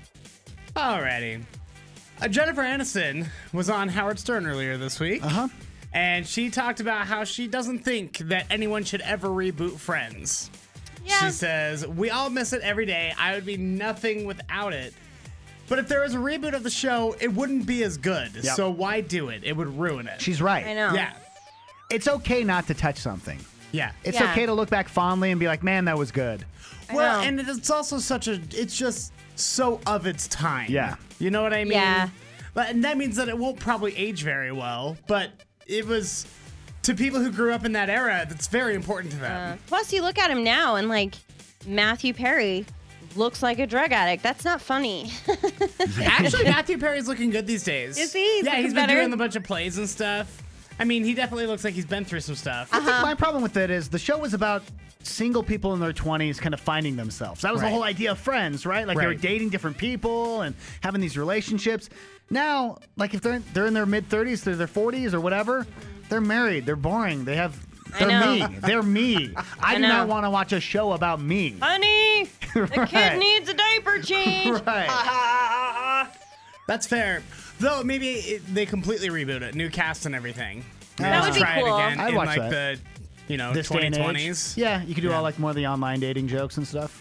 Alrighty. Uh, Jennifer Aniston was on Howard Stern earlier this week. Uh-huh. And she talked about how she doesn't think that anyone should ever reboot Friends. Yeah. She says, we all miss it every day. I would be nothing without it. But if there was a reboot of the show, it wouldn't be as good. Yep. So why do it? It would ruin it. She's right. I know. Yeah. It's okay not to touch something. Yeah. It's Yeah. okay to look back fondly and be like, man, that was good. I Well, know. and it's also such a, it's just so of its time. Yeah. You know what I mean? Yeah. But, and that means that it won't probably age very well, but it was, to people who grew up in that era, that's very important to them. Uh, plus, you look at him now, and like Matthew Perry looks like a drug addict. That's not funny. Actually, Matthew Perry's looking good these days. Is he? He's yeah, looking he's been better? doing a bunch of plays and stuff. I mean, he definitely looks like he's been through some stuff. I think my problem with it is the show was about single people in their twenties kind of finding themselves. That was the Right. whole idea of Friends, right? Like they were Right. dating different people and having these relationships. Now, like if they're they're in their mid thirties, they're their forties or whatever, they're married, they're boring, they have I they're know. me. They're me. I, do know. not want to watch a show about me. Honey, the Right. kid needs a diaper change. Right. That's fair. Though maybe it, they completely reboot it, new cast and everything. Maybe That just would be try cool. it again I'd in watch like that. the, you know, This day twenty and twenties. age. Yeah, you could do Yeah. all like more of the online dating jokes and stuff.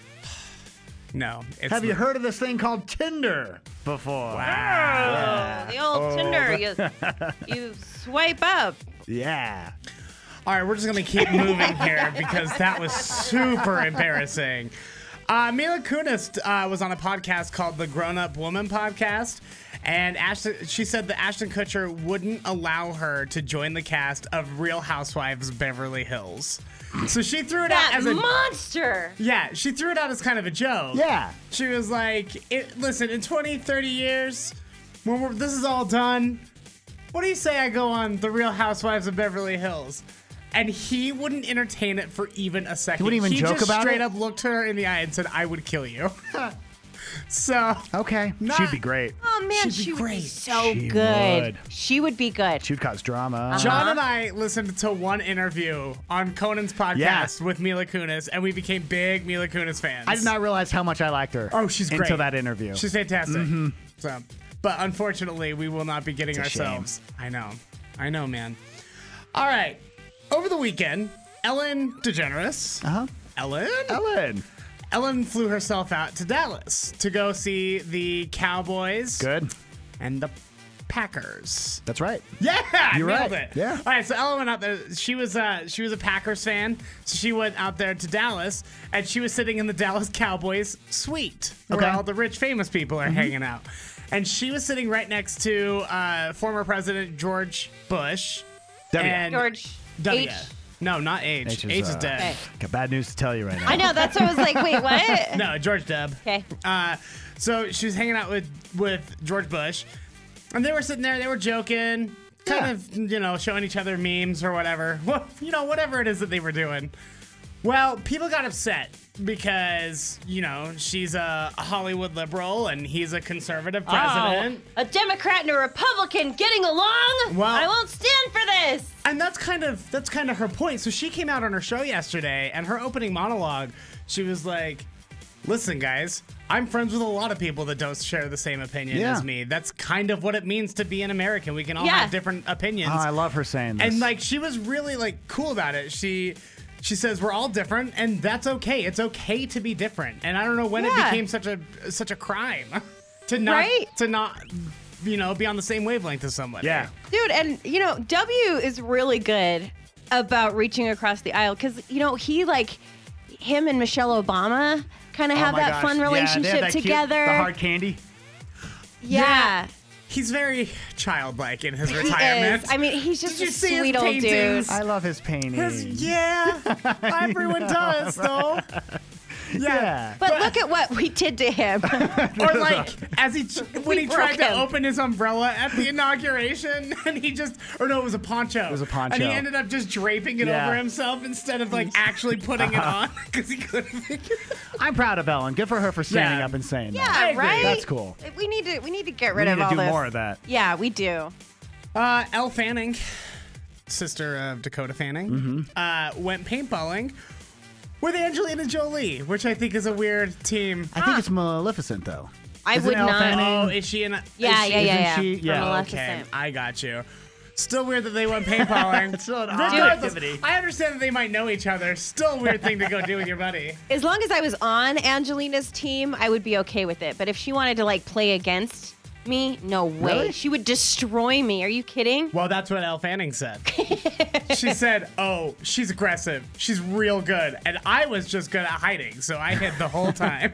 No. It's Have the- you heard of this thing called Tinder before? Oh, the old Tinder. You, you swipe up. Yeah. All right, we're just going to keep moving here because that was super embarrassing. Uh, Mila Kunis uh, was on a podcast called the Grown Up Woman Podcast, and Ashton, she said that Ashton Kutcher wouldn't allow her to join the cast of Real Housewives Beverly Hills. So she threw it That out as a monster. yeah, she threw it out as kind of a joke. Yeah. She was like, it, listen, in twenty, thirty years, when we're, this is all done, what do you say I go on the Real Housewives of Beverly Hills? And he wouldn't entertain it for even a second. He wouldn't even he joke just about straight it? up looked her in the eye and said, I would kill you. So, Okay. Not- She'd be great. Oh man, She'd be she would be great. so She good. would. She would be good. She'd cause drama. John and I listened to one interview on Conan's podcast Yeah. with Mila Kunis, and we became big Mila Kunis fans. I did not realize how much I liked her. Oh, she's great. Until that interview. She's fantastic. So, but unfortunately, we will not be getting It's a ourselves. I know. I know, man. All right. Over the weekend, Ellen DeGeneres. Uh-huh. Ellen? Ellen. Ellen flew herself out to Dallas to go see the Cowboys Good. and the Packers. That's right. Yeah, You're nailed right. it. Yeah. All right, so Ellen went out there. She was uh, she was a Packers fan, so she went out there to Dallas, and she was sitting in the Dallas Cowboys suite where Okay. all the rich, famous people are hanging out. And she was sitting right next to uh, former President George Bush. W. And George W. H. No, not H. H is, uh, dead. Okay. Got bad news to tell you right now. I know. That's what I was like. Wait, what? No, George W. Okay. Uh, so she was hanging out with, with George Bush, and they were sitting there, they were joking, kind Yeah. of, you know, showing each other memes or whatever. Well, you know, whatever it is that they were doing. Well, people got upset because, you know, she's a Hollywood liberal and he's a conservative president. Oh, a Democrat and a Republican getting along? Well- I won't stand for this. And that's kind of that's kind of her point. So she came out on her show yesterday, and her opening monologue, she was like, "Listen, guys, I'm friends with a lot of people that don't share the same opinion Yeah. as me. That's kind of what it means to be an American. We can all Yeah. have different opinions." Oh, I love her saying this. and like she was really like cool about it. She she says we're all different, and that's okay. It's okay to be different. And I don't know when it Yeah. became such a such a crime to not Right? to not you know be on the same wavelength as somebody. yeah. Dude, and you know, W is really good about reaching across the aisle because, you know, he like, him and Michelle Obama kind of Oh have my that gosh. fun Yeah, they have relationship that cute- together. the hard candy. yeah. He's very childlike in his He retirement. is. I mean, he's just Did you a see his sweet old dude. paintings? I love his painting. His- yeah, everyone does though. yeah. But look at what we did to him. Or like as he when We he tried broke to him. open his umbrella at the inauguration, and he just or no, it was a poncho. It was a poncho. and he ended up just draping it Yeah. over himself instead of like actually putting it on because he couldn't figure it out. I'm proud of Ellen. Good for her for standing Yeah. up and saying Yeah, that. agree. right? That's cool. We need to we need to get We rid need of to all do this. more of that. Yeah, we do. Uh, Elle Fanning, sister of Dakota Fanning, Mm-hmm. uh, went paintballing with Angelina Jolie, which I think is a weird team. I think it's Maleficent, though. I Isn't would Elle not. Fanning- Oh, is she in? A, Yeah, is she, yeah, yeah, isn't yeah. she- From yeah, Maleficent. Okay, I got you. Still weird that they went paintballing. It's still an odd Regardless, activity. I understand that they might know each other. Still a weird thing to go do with your buddy. As long as I was on Angelina's team, I would be okay with it. But if she wanted to like play against me, no way. Really? She would destroy me. Are you kidding? Well, that's what Elle Fanning said. She said, "Oh, she's aggressive. She's real good." And I was just good at hiding, so I hid the whole time.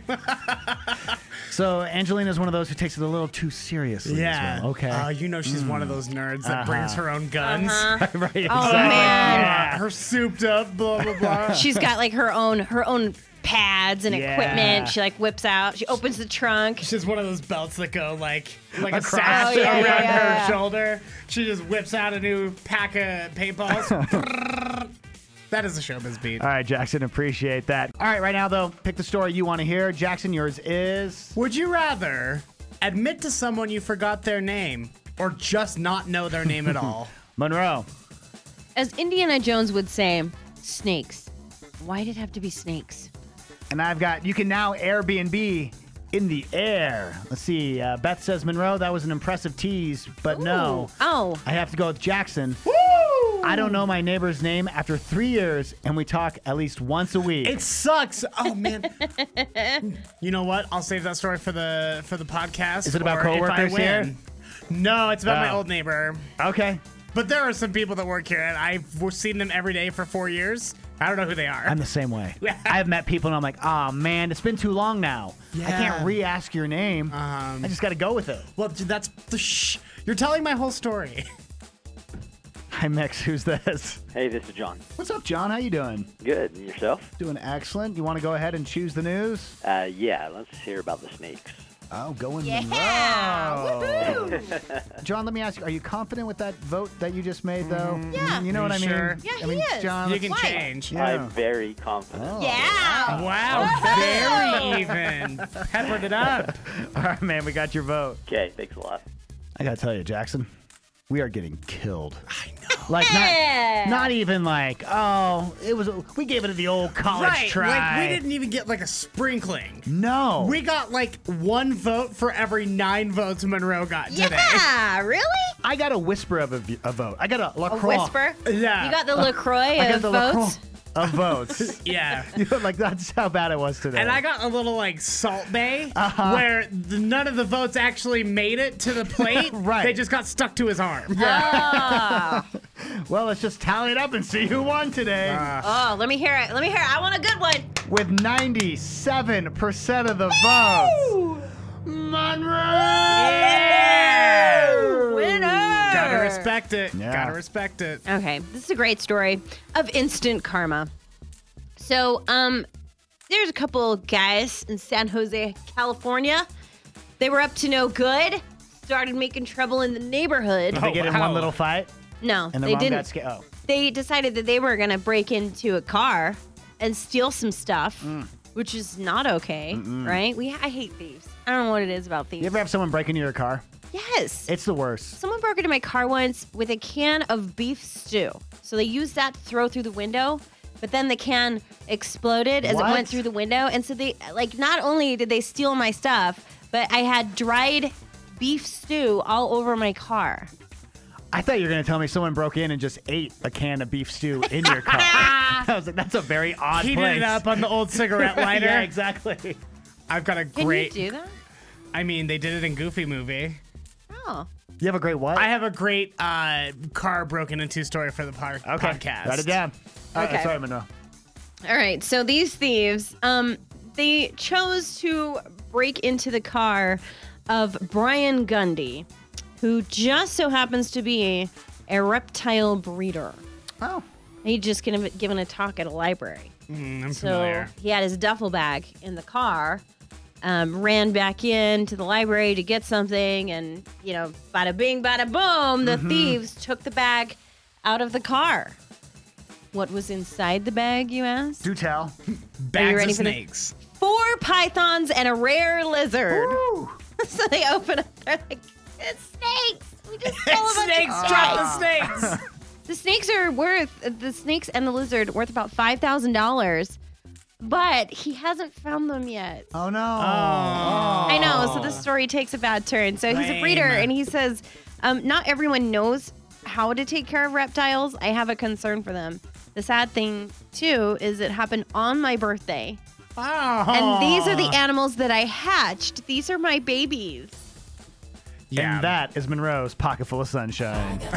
So Angelina's one of those who takes it a little too seriously. yeah. As well. Okay. Uh, you know she's one of those nerds that Uh-huh. brings her own guns. right. Oh Exactly. man. Yeah, her souped up, blah blah blah. She's got like her own her own pads and Yeah. equipment. She like whips out. She opens the trunk. She's one of those belts that go like like a Across. sash Oh, yeah, around yeah, yeah, her yeah. shoulder. She just whips out a new pack of paintballs. That is a showbiz beat. All right, Jackson, appreciate that. All right, right now, though, pick the story you want to hear. Jackson, yours is... Would you rather admit to someone you forgot their name or just not know their name at all? Monroe. As Indiana Jones would say, snakes. Why did it have to be snakes? And I've got, you can now Airbnb in the air. Let's see. Uh, Beth says, Monroe, that was an impressive tease, but no. Ooh. Oh. I have to go with Jackson. I don't know my neighbor's name after three years, and we talk at least once a week. It sucks. Oh man. You know what? I'll save that story for the for the podcast. Is it about or if I coworkers here? win. No, it's about my Oh. old neighbor. Okay. But there are some people that work here, and I've seen them every day for four years, I don't know who they are. I'm the same way. I've met people and I'm like, oh man, it's been too long now. Yeah. I can't re-ask your name. Um, I just got to go with it. well, dude, that's the shh. You're telling my whole story. Hi, Mix. Who's this? Hey, this is John. What's up, John? How you doing? Good. And yourself? Doing excellent. You want to go ahead and choose the news? Uh, yeah, let's hear about the snakes. Oh, going Yeah! Monroe. Woohoo! John, let me ask you, are you confident with that vote that you just made, though? Yeah. You know Are what I you mean? sure? Yeah, I mean, he is. John, You let's- can Why? change. Yeah. I'm very confident. Oh, Yeah! Wow, very even. Peppered it up. All right, man, we got your vote. Okay, thanks a lot. I got to tell you, Jackson, we are getting killed. I know. Like, Yeah. not, not even like, oh, it was, we gave it the old college Right, try. like we didn't even get like a sprinkling. No. We got like one vote for every nine votes Monroe got today. Yeah, really? I got a whisper of a, v- a vote. I got a A LaCroix. whisper? Yeah. You got the LaCroix I got of the votes? LaCroix of votes. Yeah. You know, like, that's how bad it was today. And I got a little like Salt Bay Uh-huh. where the, none of the votes actually made it to the plate. Right. They just got stuck to his arm. Ah. Well, let's just tally it up and see who won today. Oh, let me hear it. Let me hear it. I want a good one. With ninety-seven percent of the votes, Monroe! Yeah. Winner. Gotta respect it. Yeah. Gotta respect it. Okay, this is a great story of instant karma. So, um, there's a couple guys in San Jose, California. They were up to no good. Started making trouble in the neighborhood. Did they get in wow. one little fight? No, And the they mom didn't. got scared. Oh. They decided that they were gonna break into a car and steal some stuff, which is not okay, right? We I hate thieves. I don't know what it is about thieves. You ever have someone break into your car? Yes. It's the worst. Someone broke into my car once with a can of beef stew. So they used that to throw through the window, but then the can exploded as What? it went through the window. And so they, like, not only did they steal my stuff, but I had dried beef stew all over my car. I thought you were going to tell me someone broke in and just ate a can of beef stew in your car. I was like, that's a very odd Heated place. it up on the old cigarette lighter. Yeah, exactly. I've got a Can great. you do that? I mean, they did it in Goofy movie. Oh. You have a great what? I have a great uh, car broken into story for the par- okay. podcast. Write it down. Uh, Okay. sorry, Monroe. All right, so these thieves, um, they chose to break into the car of Brian Gundy, who just so happens to be a reptile breeder. Oh. He just given given a talk at a library. Mm, I'm So familiar. he had his duffel bag in the car, um, ran back in to the library to get something, and, you know, bada bing, bada boom, the thieves took the bag out of the car. What was inside the bag, you asked? Do tell. Bags ready of for the- snakes. Four pythons and a rare lizard. Woo. So they open up, they're like, it's snakes. We just stole a It's bunch snakes. of Drop the snakes. The snakes are worth, the snakes and the lizard worth about five thousand dollars, but he hasn't found them yet. Oh, no. I know, so this story takes a bad turn. So he's a breeder, Lame. and he says, um, not everyone knows how to take care of reptiles. I have a concern for them. The sad thing, too, is it happened on my birthday. Oh. And these are the animals that I hatched. These are my babies. Yeah. And that is Monroe's Pocket Full of Sunshine. Hey,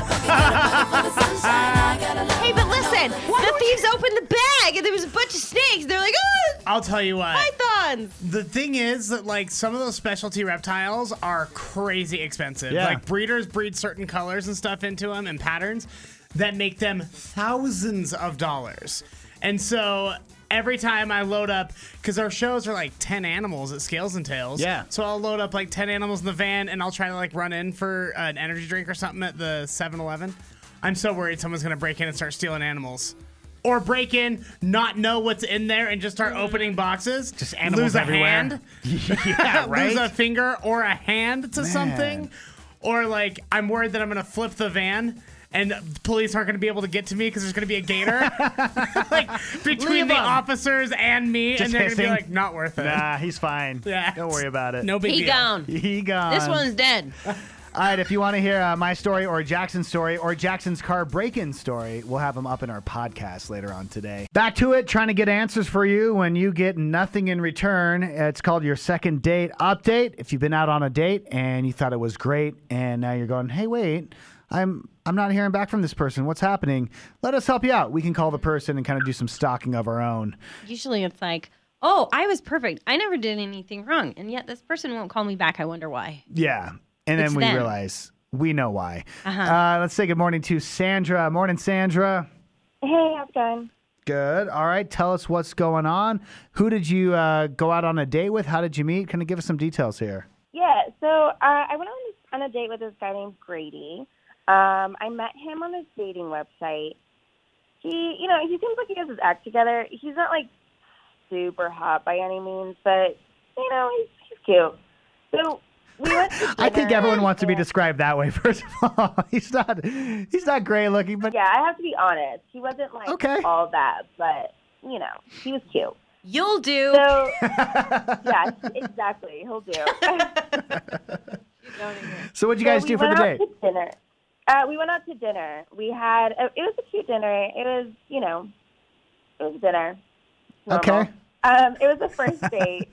but listen, the thieves opened the bag and there was a bunch of snakes. They're like, oh, I'll tell you what. pythons. The thing is that like some of those specialty reptiles are crazy expensive. Yeah. Like breeders breed certain colors and stuff into them and patterns that make them thousands of dollars. And so every time I load up, because our shows are like ten animals at Scales and Tails. Yeah. So I'll load up like ten animals in the van and I'll try to like run in for an energy drink or something at the seven eleven. I'm so worried someone's going to break in and start stealing animals. Or break in, not know what's in there, and just start opening boxes. Just animals lose a everywhere. hand. Yeah, right? Lose a finger or a hand to Man. something. Or like, I'm worried that I'm going to flip the van and police aren't going to be able to get to me because there's going to be a gator. Like, between Leave the him. officers and me, Just and they're going to be hissing. like, not worth it. Nah, he's fine. Yeah. Don't worry about it. No big He deal. gone. He gone. This one's dead. All right, if you want to hear uh, my story or Jackson's story or Jackson's car break-in story, we'll have them up in our podcast later on today. Back to it, trying to get answers for you when you get nothing in return. It's called your second date update. If you've been out on a date and you thought it was great and now you're going, hey, wait, I'm I'm not hearing back from this person. What's happening? Let us help you out. We can call the person and kind of do some stalking of our own. Usually it's like, oh, I was perfect. I never did anything wrong. And yet this person won't call me back. I wonder why. Yeah. And then It's we them. realize we know why. Uh-huh. Uh, let's say good morning to Sandra. Morning, Sandra. Hey, how's it going? Good. All right. Tell us what's going on. Who did you uh, go out on a date with? How did you meet? Kind of give us some details here. Yeah, so uh, I went on, on a date with this guy named Grady. Um, I met him on his dating website. He, you know, he seems like he has his act together. He's not like super hot by any means, but you know, he's, he's cute. So we went to dinner. I think everyone wants to be described that way. First of all, he's not he's not great looking, but Yeah, I have to be honest. He wasn't like Okay. all that, but you know, he was cute. You'll do. So yeah, exactly. He'll do. So what'd you guys So do we for the went date? out to dinner. Uh, we went out to dinner. We had a, it was a cute dinner. It was, you know, it was dinner. Normal. Okay. Um, it was the first date.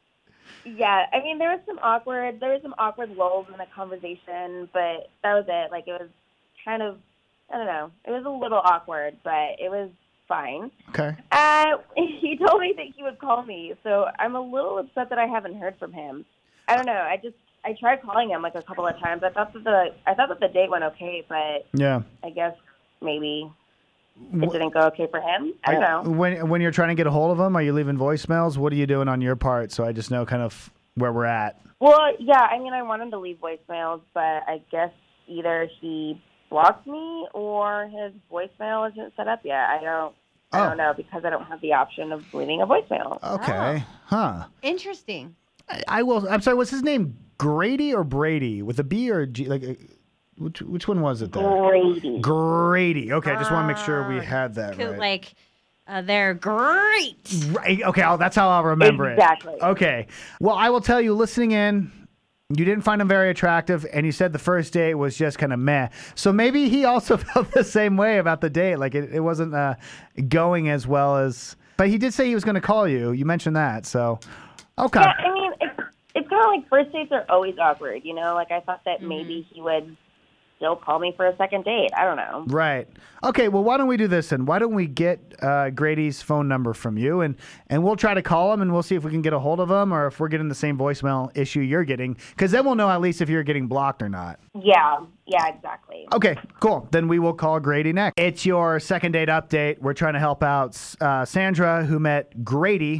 Yeah, I mean there was some awkward there was some awkward lulls in the conversation, but that was it. Like it was kind of I don't know. It was a little awkward, but it was fine. Okay. Uh, he told me that he would call me, so I'm a little upset that I haven't heard from him. I don't know. I just I tried calling him like a couple of times. I thought that the I thought that the date went okay, but Yeah. I guess maybe it didn't go okay for him. I don't know. When when you're trying to get a hold of him, are you leaving voicemails? What are you doing on your part? So I just know kind of where we're at. Well, yeah. I mean, I wanted to leave voicemails, but I guess either he blocked me or his voicemail isn't set up yet. I don't. I Oh. don't know because I don't have the option of leaving a voicemail. Okay. Huh. Interesting. I, I will. I'm sorry. What's his name? Grady or Brady with a B or a G? Like, uh, which which one was it there? Grady. Grady. Okay. I just want to make sure we had that Cool, right. Like, uh, they're great. Right. Okay. Oh, that's how I'll remember Exactly. it. Okay. Well, I will tell you. Listening in, you didn't find him very attractive, and you said the first date was just kind of meh. So maybe he also felt the same way about the date. Like it, it wasn't uh, going as well as. But he did say he was going to call you. You mentioned that. So, okay. Yeah, I mean, it's, it's kind of like first dates are always awkward, you know? Like, I thought that maybe he would still call me for a second date. I don't know. Right. Okay, well, why don't we do this then? Why don't we get uh, Grady's phone number from you, and, and we'll try to call him, and we'll see if we can get a hold of him or if we're getting the same voicemail issue you're getting, because then we'll know at least if you're getting blocked or not. Yeah, yeah, exactly. Okay, cool. Then we will call Grady next. It's your second date update. We're trying to help out uh, Sandra, who met Grady,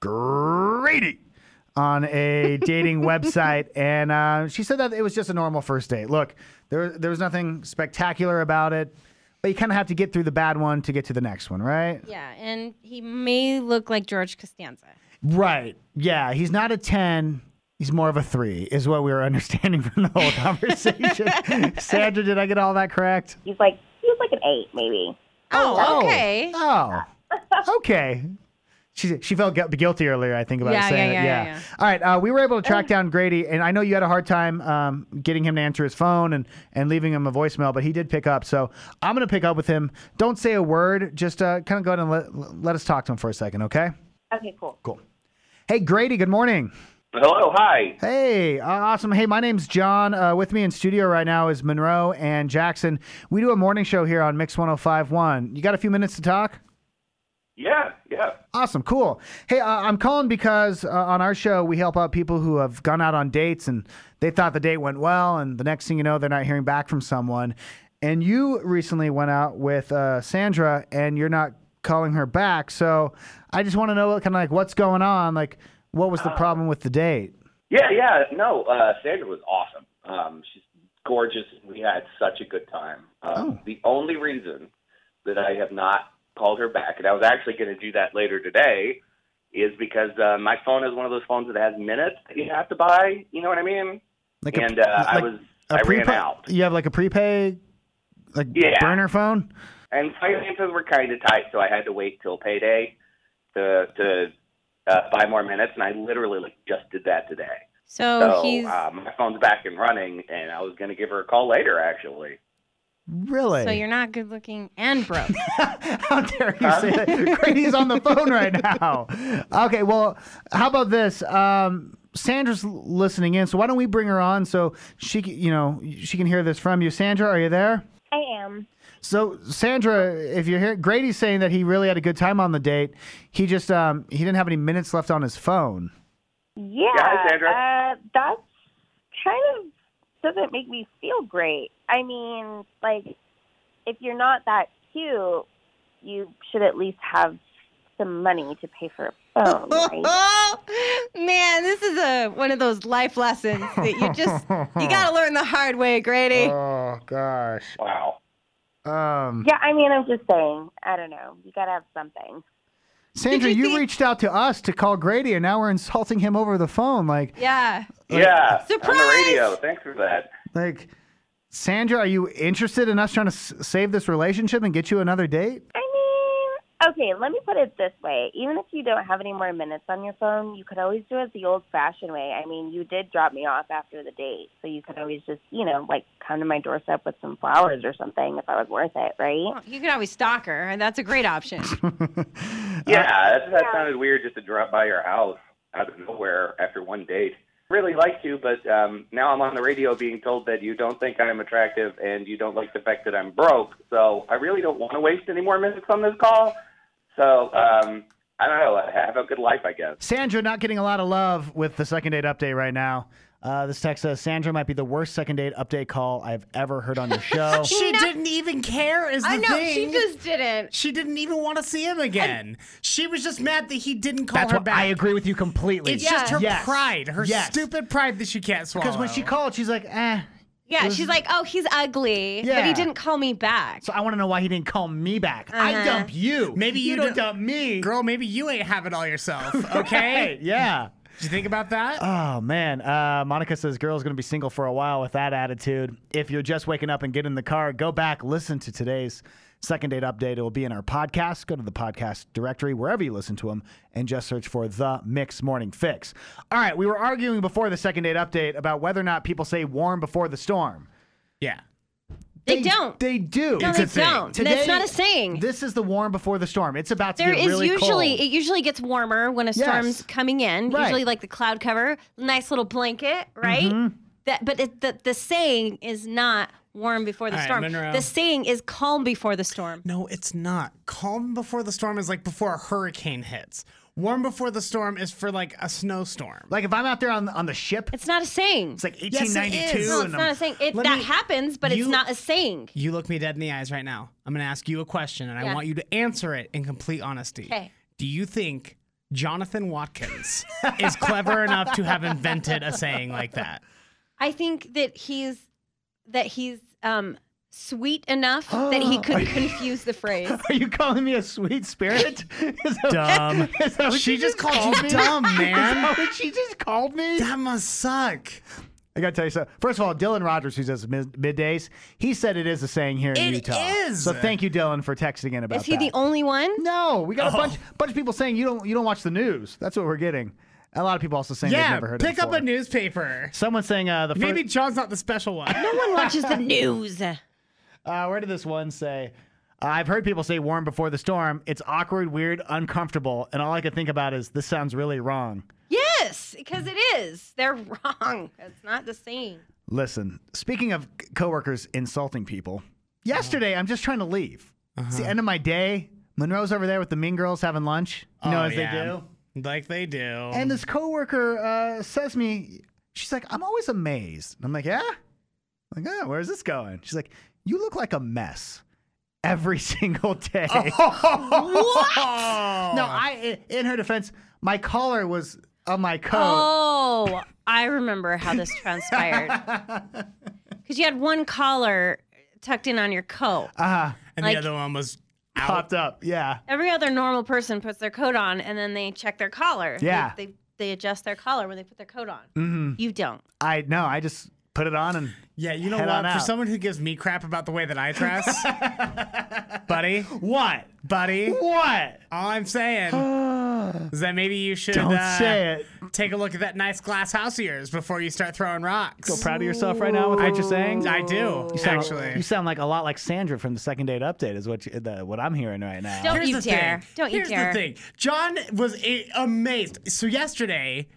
Grady, on a dating website, and uh, she said that it was just a normal first date. Look, there there was nothing spectacular about it, but you kind of have to get through the bad one to get to the next one, right? Yeah, and he may look like George Costanza. Right. Yeah, he's not a ten. He's more of a three, is what we were understanding from the whole conversation. Sandra, did I get all that correct? He's like, he was like an eight, maybe. Oh, okay. Oh, okay. She she felt gu- guilty earlier, I think, about Yeah, saying yeah, it. yeah, yeah, yeah. All right, uh, we were able to track down Grady, and I know you had a hard time um, getting him to answer his phone and, and leaving him a voicemail, but he did pick up. So I'm going to pick up with him. Don't say a word. Just uh, kind of go ahead and let, let us talk to him for a second, okay? Okay, cool. Cool. Hey, Grady, good morning. Hello, hi. Hey, uh, awesome. Hey, my name's John. Uh, with me in studio right now is Monroe and Jackson. We do a morning show here on Mix one oh five point one. You got a few minutes to talk? Yeah, yeah. Awesome, cool. Hey, uh, I'm calling because uh, on our show we help out people who have gone out on dates and they thought the date went well, and the next thing you know, they're not hearing back from someone. And you recently went out with uh, Sandra, and you're not calling her back. So I just want to know what kind of like what's going on. Like, what was the problem with the date? Yeah, yeah. No, uh, Sandra was awesome. Um, she's gorgeous. We had such a good time. Um, Oh. The only reason that I have not called her back, and I was actually going to do that later today, is because uh, my phone is one of those phones that has minutes that you have to buy. You know what I mean? Like a- and uh, I like was, a I ran prepaid- out. You have like a prepay, like Yeah. burner phone? And finances were kind of tight, so I had to wait till payday to to uh, buy more minutes, and I literally like just did that today. So, So he's uh, my phone's back and running, and I was going to give her a call later, actually. Really? so you're not good looking and broke. How dare you say that? Grady's on the phone right now. Okay, well, how about this? Um, Sandra's listening in, so why don't we bring her on so she, c- you know, she can hear this from you. Sandra, are you there? I am. So, Sandra, if you're here, Grady's saying that he really had a good time on the date. He just um, he didn't have any minutes left on his phone. Yeah, hi, Sandra. uh, that's kind of doesn't make me feel great. I mean, like, if you're not that cute, you should at least have some money to pay for a phone, right? Man, this is a one of those life lessons that you just you got to learn the hard way, Grady. Oh gosh. Wow. Um, Yeah, I mean, I'm just saying. I don't know. You got to have something. Sandra, Did you you see- reached out to us to call Grady, and now we're insulting him over the phone. Like, Yeah. Yeah, Surprise! on the radio. Thanks for that. like, Sandra, are you interested in us trying to s- save this relationship and get you another date? I mean, okay, let me put it this way. Even if you don't have any more minutes on your phone, you could always do it the old-fashioned way. I mean, you did drop me off after the date, so you could always just, you know, like, come to my doorstep with some flowers or something if I was worth it, right? Well, you could always stalk her, and that's a great option. Yeah, that, that sounded weird just to drop by your house out of nowhere after one date. Really liked you, but um, now I'm on the radio being told that you don't think I'm attractive and you don't like the fact that I'm broke. So I really don't want to waste any more minutes on this call. So um, I don't know. Have a good life, I guess. Sandra not getting a lot of love with the second date update right now. Uh, this text says, Sandra might be the worst second date update call I've ever heard on your show. She didn't even care is the I know, thing. she just didn't. She didn't even want to see him again. she was just mad that he didn't call That's her what back. I agree with you completely. It's just her Yes. pride, her Yes. stupid pride that she can't swallow. Because when she called, she's like, eh. Yeah, It was- she's like, oh, he's ugly, but Yeah. he didn't call me back. So I want to know why he didn't call me back. I Uh-huh. dump you. Maybe you don't don't- dump me. Girl, maybe you ain't have it all yourself, okay? Yeah. Did you think about that? Oh, man. Uh, Monica says, girl's going to be single for a while with that attitude. If you're just waking up and get in the car, go back, listen to today's second date update. It will be in our podcast. Go to the podcast directory, wherever you listen to them, and just search for The Mix Morning Fix. All right, we were arguing before the second date update about whether or not people say warm before the storm. Yeah. They don't. They do. No, It's they a thing. don't. Today, That's not a saying. This is the warm before the storm. It's about to There get is really usually cold. it usually gets warmer when a Yes. storm's coming in. Right. Usually like the cloud cover, nice little blanket, right? Mm-hmm. That, but it, the the saying is not warm before the All right, storm. Monroe. The saying is calm before the storm. No, it's not. Calm before the storm is like before a hurricane hits. Warm before the storm is for like a snowstorm. Like if I'm out there on on the ship, It's not a saying. it's like Yes, it eighteen ninety-two. is. No, and it's I'm- not a saying. It, Let that me- happens, but you- it's not a saying. You look me dead in the eyes right now. I'm going to ask you a question, and I Yeah. want you to answer it in complete honesty. Okay. Do you think Jonathan Watkins is clever enough to have invented a saying like that? I think that he's that he's um sweet enough that he could confuse the phrase. Are you calling me a sweet spirit? Is that- Dumb. is that what She just called you me? dumb, Is man. that what she just called me? That must suck. I gotta tell you something. First of all, Dylan Rogers, who does mid- middays, he said it is a saying here in It Utah. is. So thank you, Dylan, for texting in about Is he that. the only one? No, we got a Oh. bunch bunch of people saying you don't you don't watch the news. That's what we're getting. A lot of people also saying they've Yeah, never heard pick it up before. a newspaper. Someone saying uh, the Maybe first, John's not the special one. No one watches the news. uh, where did this one say? Uh, I've heard people say warm before the storm. It's awkward, weird, uncomfortable, and all I can think about is this sounds really wrong. Yes, because it is. They're wrong. It's not the same. Listen, speaking of c- coworkers insulting people, yesterday I'm just trying to leave. It's the end of my day. Monroe's over there with the mean girls having lunch, you know, Oh, as yeah. they do. Like they do. And this coworker uh, says to me, she's like, I'm always amazed. And I'm like, yeah? I'm like, oh, where's this going? She's like, you look like a mess every single day. what? No, I. In her defense, my collar was on my coat. Oh, I remember how this transpired. Because you had one collar tucked in on your coat. Uh-huh. And Like- the other one was out. Popped up, yeah. Every other normal person puts their coat on and then they check their collar. Yeah. They, they, they adjust their collar when they put their coat on. Mm-hmm. You don't. I no, I just put it on and Yeah, you know head what? on For out. someone who gives me crap about the way that I dress, buddy, What? buddy, What? all I'm saying is that maybe you should Don't uh, say it. take a look at that nice glass house of yours before you start throwing rocks. Feel proud of yourself right now with what you're saying? I do, You sound, actually. you sound like a lot like Sandra from the second date update. Is what you, the, what I'm hearing right now. Don't Here's you the dare. Thing. Don't you Here's dare. the thing. John was a- amazed. So yesterday,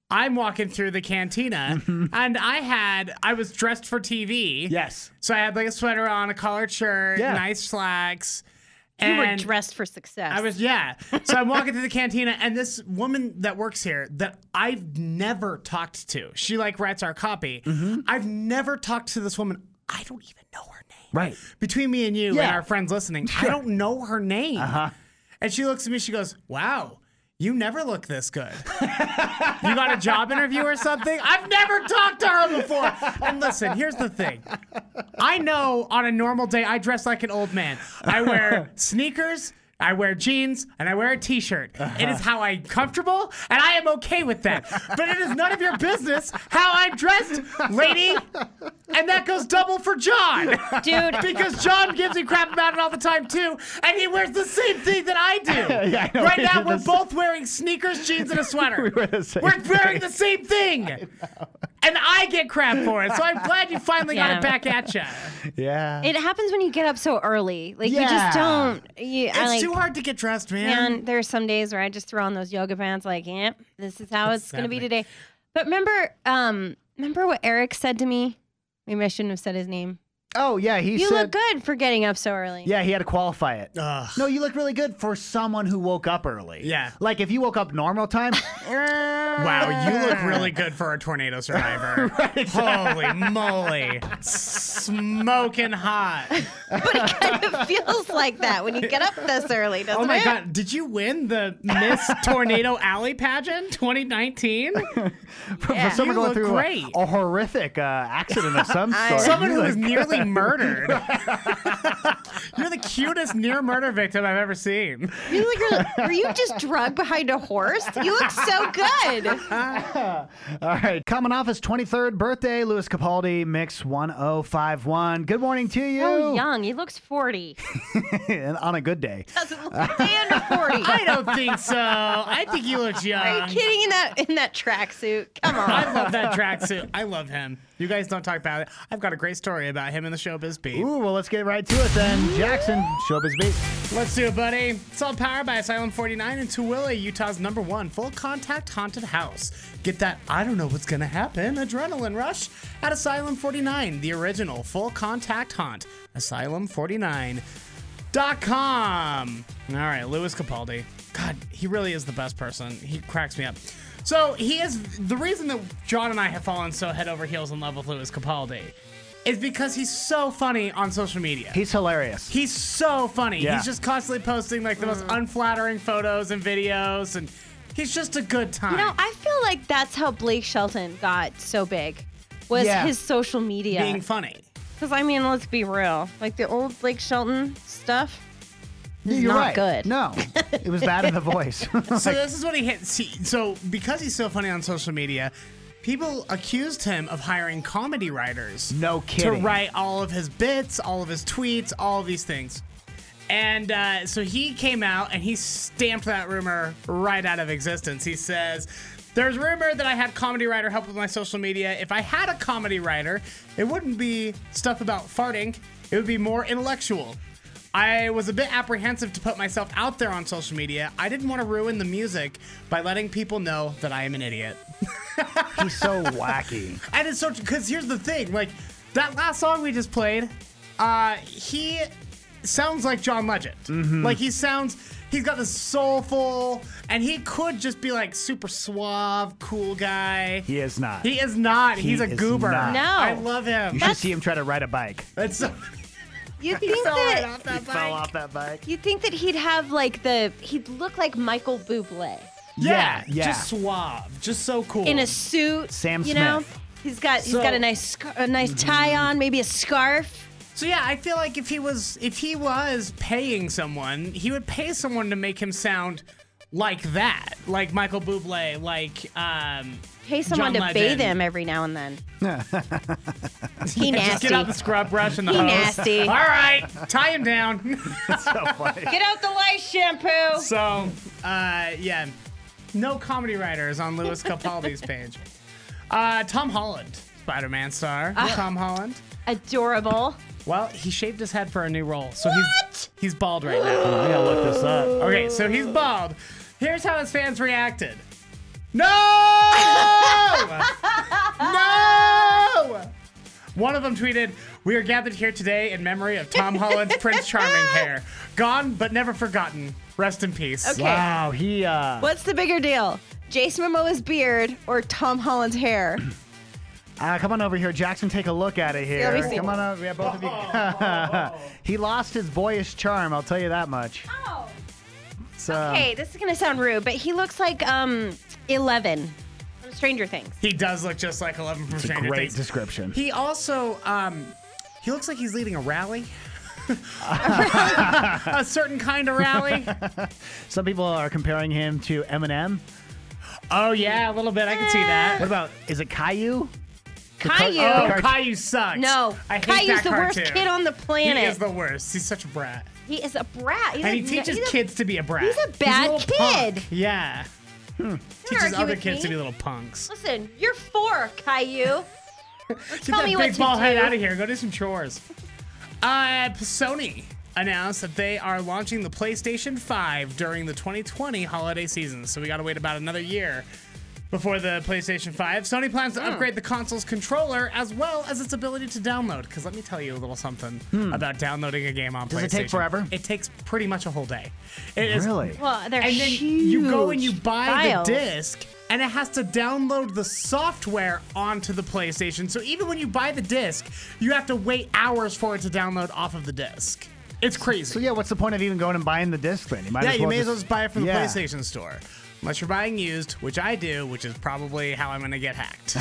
I'm walking through the cantina, and I had, I was dressed for T V. Yes. So I had like a sweater on, a collared shirt, Yeah. nice slacks. You were and dressed for success. I was, yeah. So I'm walking through the cantina, and this woman that works here that I've never talked to, she like writes our copy. Mm-hmm. I've never talked to this woman. I don't even know her name. Right. Between me and you Yeah. and our friends listening, I don't know her name. Uh-huh. And she looks at me, she goes, wow, you never look this good. You got a job interview or something? I've never talked to her before. And listen, here's the thing. I know on a normal day, I dress like an old man. I wear sneakers, I wear jeans, and I wear a t-shirt. Uh-huh. It is how I'm comfortable, and I am okay with that. But it is none of your business how I'm dressed, lady. And that goes double for John. Dude. Because John gives me crap about it all the time, too. And he wears the same thing that I do. Yeah, I know. Right We now, do we're the both wearing sneakers, jeans, and a sweater. We wear the same We're wearing thing. the same thing. And I get crap for it. So I'm glad you finally got Yeah. it back at you. Yeah. It happens when you get up so early. Like you Yeah. just don't. You, It's I like, too hard to get dressed, man. Man, there are some days where I just throw on those yoga pants. Like, yep, this is how it's gonna be happening. today. But remember, um, remember what Eric said to me? Maybe I shouldn't have said his name. Oh, yeah. He You said. look good for getting up so early. Yeah, he had to qualify it. Ugh. No, you look really good for someone who woke up early. Yeah. Like if you woke up normal time. Wow, you look really good for a tornado survivor. Holy moly. Smoking hot. But it kind of feels like that when you get up this early, doesn't Oh my it? God. Did you win the Miss Tornado Alley pageant twenty nineteen? For Yeah. someone You going look through great. a, a horrific uh, accident of some I- sort. Someone You who was look- nearly murdered. You're the cutest near murder victim I've ever seen. You look really, were you just drugged behind a horse? You look so good. All right. Coming off his twenty-third birthday, Louis Capaldi, Mix one oh five one. Good morning to you. So young. He looks forty. And on a good day. Doesn't look a day under forty. I don't think so. I think he looks young. Are you kidding? In that in that tracksuit? Come on. I love that tracksuit. I love him. You guys don't talk about it. I've got a great story about him in the Showbiz Beat. Ooh, well, let's get right to it then. Jackson, Showbiz Beat. Let's do it, buddy. It's all powered by Asylum forty-nine in Tooele, Utah's number one full contact haunted house. Get that I don't know what's gonna happen adrenaline rush at Asylum forty-nine, the original full contact haunt. Asylum forty-nine dot com. All right, Louis Capaldi. God, he really is the best person. He cracks me up. So he is the reason that John and I have fallen so head over heels in love with Louis Capaldi is because he's so funny on social media. He's hilarious. He's so funny. Yeah. He's just constantly posting like the most unflattering photos and videos, and he's just a good time. You know, I feel like that's how Blake Shelton got so big, was Yeah. his social media. Being funny. Because, I mean, let's be real. Like, the old Blake Shelton stuff is You're not right. good. No, it was bad in the voice. So this is what he hit. See, so because he's so funny on social media, people accused him of hiring comedy writers No to kidding. write all of his bits, all of his tweets, all of these things. And uh, so he came out and he stamped that rumor right out of existence. He says, there's rumor that I had comedy writer help with my social media. If I had a comedy writer, it wouldn't be stuff about farting. It would be more intellectual. I was a bit apprehensive to put myself out there on social media. I didn't want to ruin the music by letting people know that I am an idiot. He's so wacky. And it's so, because here's the thing, like, that last song we just played, uh, he sounds like John Legend. Mm-hmm. Like, he sounds, he's got this soulful, and he could just be, like, super suave, cool guy. He is not. He is not. He He's a is goober. not. No. I love him. You should see him try to ride a bike. That's so, You he think fell right that off that He bike. fell off that bike. you think that he'd have like the he'd look like Michael Bublé Yeah, Yeah, yeah. just suave, just so cool. in a suit. Sam you know, Smith. he's got he's So- got a nice scar- a nice tie on, maybe a scarf. So yeah, I feel like if he was if he was paying someone, he would pay someone to make him sound like that, like Michael Bublé, like um. Pay someone John to bathe Legend. him every now and then. he Just nasty. get out the scrub brush and the He hose. nasty. All right, tie him down. So funny. Get out the lice shampoo. So, uh, yeah, no comedy writers on Louis Capaldi's page. Uh, Tom Holland, Spider-Man star. Tom Holland. Adorable. Well, he shaved his head for a new role, so he's he's bald right now. I gotta look this up. Okay, so he's bald. Here's how his fans reacted. No! No! One of them tweeted, "We are gathered here today in memory of Tom Holland's Prince Charming hair. Gone but never forgotten. Rest in peace." Okay. Wow, he, uh... What's the bigger deal? Jason Momoa's beard or Tom Holland's hair? Uh, come on over here, Jackson. Take a look at it here. Let me see. Come on over. Yeah, both of you. He lost his boyish charm. I'll tell you that much. Oh. So, Okay, this is gonna sound rude, but he looks like um Eleven from Stranger Things. He does look just like Eleven from It's a Stranger great Things. description. He also, um, he looks like he's leading a rally. A certain kind of rally. Some people are comparing him to Eminem. Oh, yeah, a little bit. I can see that. What about, is it Caillou? Caillou. Oh, Cart- Caillou sucks. No, I hate Caillou's that the worst cartoon. kid on the planet. He is the worst. He's such a brat. He is a brat. He's and a, he teaches he's a- kids to be a brat. he's a bad little kid. punk. Yeah. Hmm. Teaches argue other with kids me. to be little punks. Listen, you're four, Caillou. Get Tell that me big what to ball head do. out of here. Go do some chores. Uh, Sony announced that they are launching the PlayStation five during the twenty twenty holiday season. So we got to wait about another year before the PlayStation five. Sony plans to Hmm. upgrade the console's controller as well as its ability to download. Because let me tell you a little something about downloading a game on Hmm. Does PlayStation. it take forever? It takes pretty much a whole day. It is- Really? Well, they're and then huge you go and you buy files. the disc, and it has to download the software onto the PlayStation. So even when you buy the disc, you have to wait hours for it to download off of the disc. It's crazy. So yeah, what's the point of even going and buying the disc then? You might yeah, as you well may as well just buy it from the Yeah. PlayStation Store. Unless you're buying used, which I do, which is probably how I'm going to get hacked.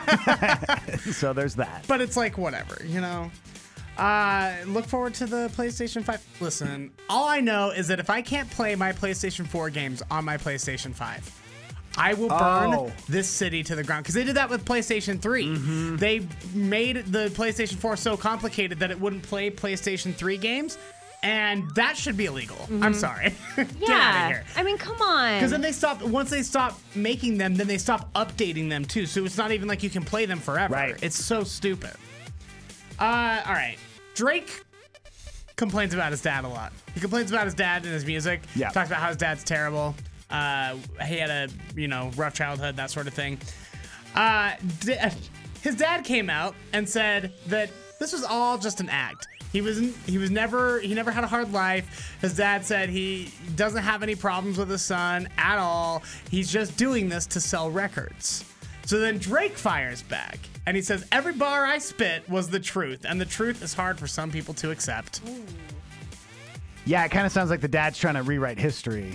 So there's that. But it's like, whatever, you know? Uh, look forward to the PlayStation five. Listen, all I know is that if I can't play my PlayStation four games on my PlayStation five, I will burn Oh. this city to the ground. Because they did that with PlayStation three. Mm-hmm. They made the PlayStation four so complicated that it wouldn't play PlayStation three games. And that should be illegal. I'm sorry. Get Mm-hmm. Yeah. out of here. I mean, come on. Because then they stop, once they stop making them, then they stop updating them too. So it's not even like you can play them forever. Right. It's so stupid. Uh, all right. Drake complains about his dad a lot. He complains about his dad and his music. Yeah. Talks about how his dad's terrible. Uh, he had a, you know, rough childhood, that sort of thing. Uh, d- his dad came out and said that this was all just an act. He was he was never he never had a hard life. His dad said he doesn't have any problems with his son at all. He's just doing this to sell records. So then Drake fires back and he says every bar I spit was the truth, and the truth is hard for some people to accept. Yeah, it kind of sounds like the dad's trying to rewrite history.